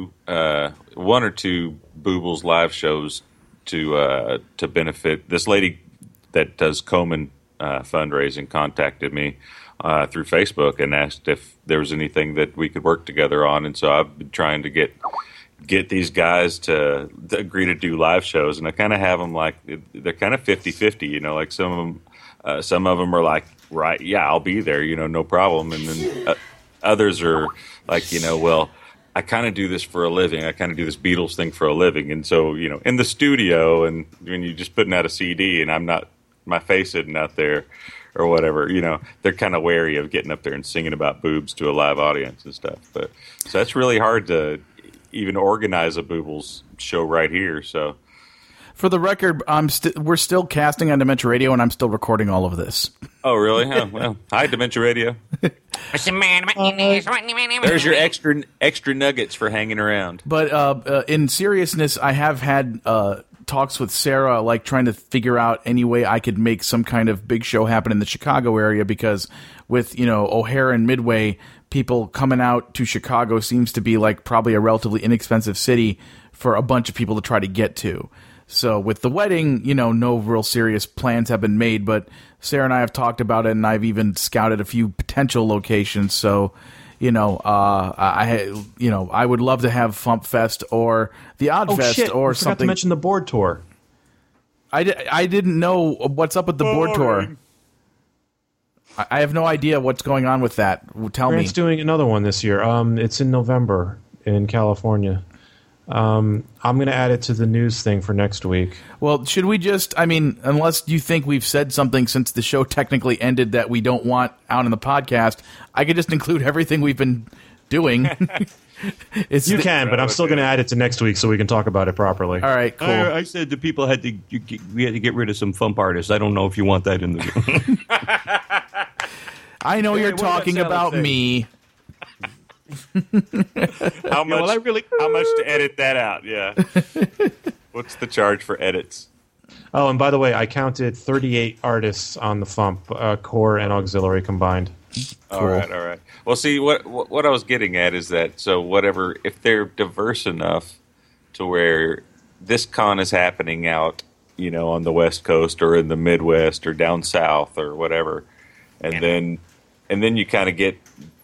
one or two Boobles live shows to benefit. This lady that does Komen fundraising contacted me through Facebook and asked if there was anything that we could work together on, and so I've been trying to get these guys to agree to do live shows, and I kind of have them they're kind of 50-50, some of them are like, right, yeah, I'll be there, no problem, and then others are like, well, I kind of do this for a living, I kind of do this Beatles thing for a living, and so, in the studio, and when you're just putting out a CD and my face isn't out there or whatever, they're kind of wary of getting up there and singing about boobs to a live audience and stuff, so that's really hard to even organize a Boobles show right here. So, for the record, we're still casting on Dementia Radio, and I'm still recording all of this. Oh, really? Oh, well, hi, Dementia Radio. There's your extra nuggets for hanging around. But in seriousness, I have had talks with Sarah, trying to figure out any way I could make some kind of big show happen in the Chicago area, because with O'Hare and Midway, people coming out to Chicago seems to be probably a relatively inexpensive city for a bunch of people to try to get to. So with the wedding, no real serious plans have been made, but Sarah and I have talked about it, and I've even scouted a few potential locations. So, I would love to have Fump Fest or the Odd Fest or something. Forgot to mention the board tour. I didn't know what's up with the board tour. I have no idea what's going on with that. Tell me. Grant's doing another one this year. It's in November in California. I'm going to add it to the news thing for next week. Well, should we unless you think we've said something since the show technically ended that we don't want out in the podcast, I could just include everything we've been doing. You can, but I'm still going to add it to next week so we can talk about it properly. All right, cool. I said the people we had to get rid of some Fump artists. I don't know if you want that in the I know you're talking about me. How much to edit that out? Yeah. What's the charge for edits? Oh, and by the way, I counted 38 artists on the Fump, core and auxiliary combined. Cool. All right. Well, see, what I was getting at is that, if they're diverse enough to where this con is happening out, on the West Coast or in the Midwest or down south or whatever, and then you kind of get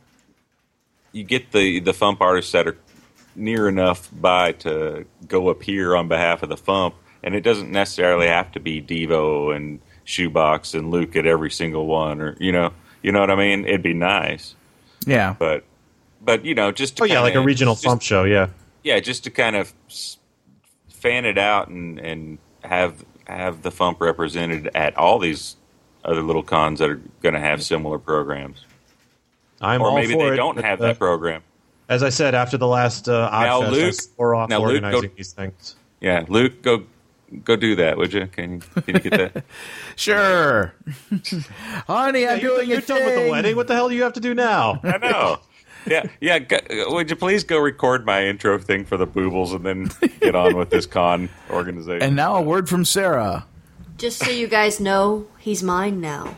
the Fump artists that are near enough by to go up here on behalf of the Fump, and it doesn't necessarily have to be Devo and Shoebox and Luke at every single one, or you know what I mean. It'd be nice, yeah. But just to like a regional Fump show, yeah, just to kind of fan it out and have the Fump represented at all these other little cons that are going to have similar programs. Or maybe they don't have that program. As I said, after the last Oddfest, we're off organizing these things. Yeah, Luke, go do that, would you? Can you get that? Sure. Honey, I'm doing you're done with the wedding. What the hell do you have to do now? I know. Yeah. Would you please go record my intro thing for the Boobles and then get on with this con organization? And now a word from Sarah. Just so you guys know, he's mine now.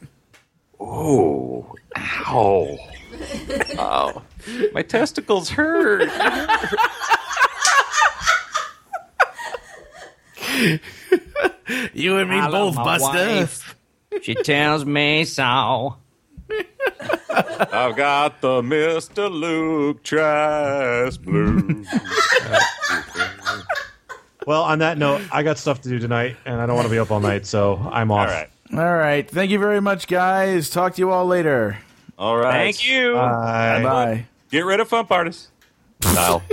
Oh, ow. Oh, my testicles hurt. You and me both, Buster. Wife. She tells me so. I've got the Mr. Luke Trask blues. Well, on that note, I got stuff to do tonight, and I don't want to be up all night, so I'm off. All right. All right. Thank you very much, guys. Talk to you all later. All right. Thank you. Bye. Bye. Get rid of Fump Artists. Kyle.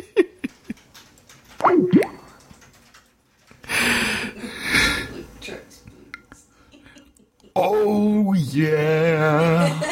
Oh, yeah.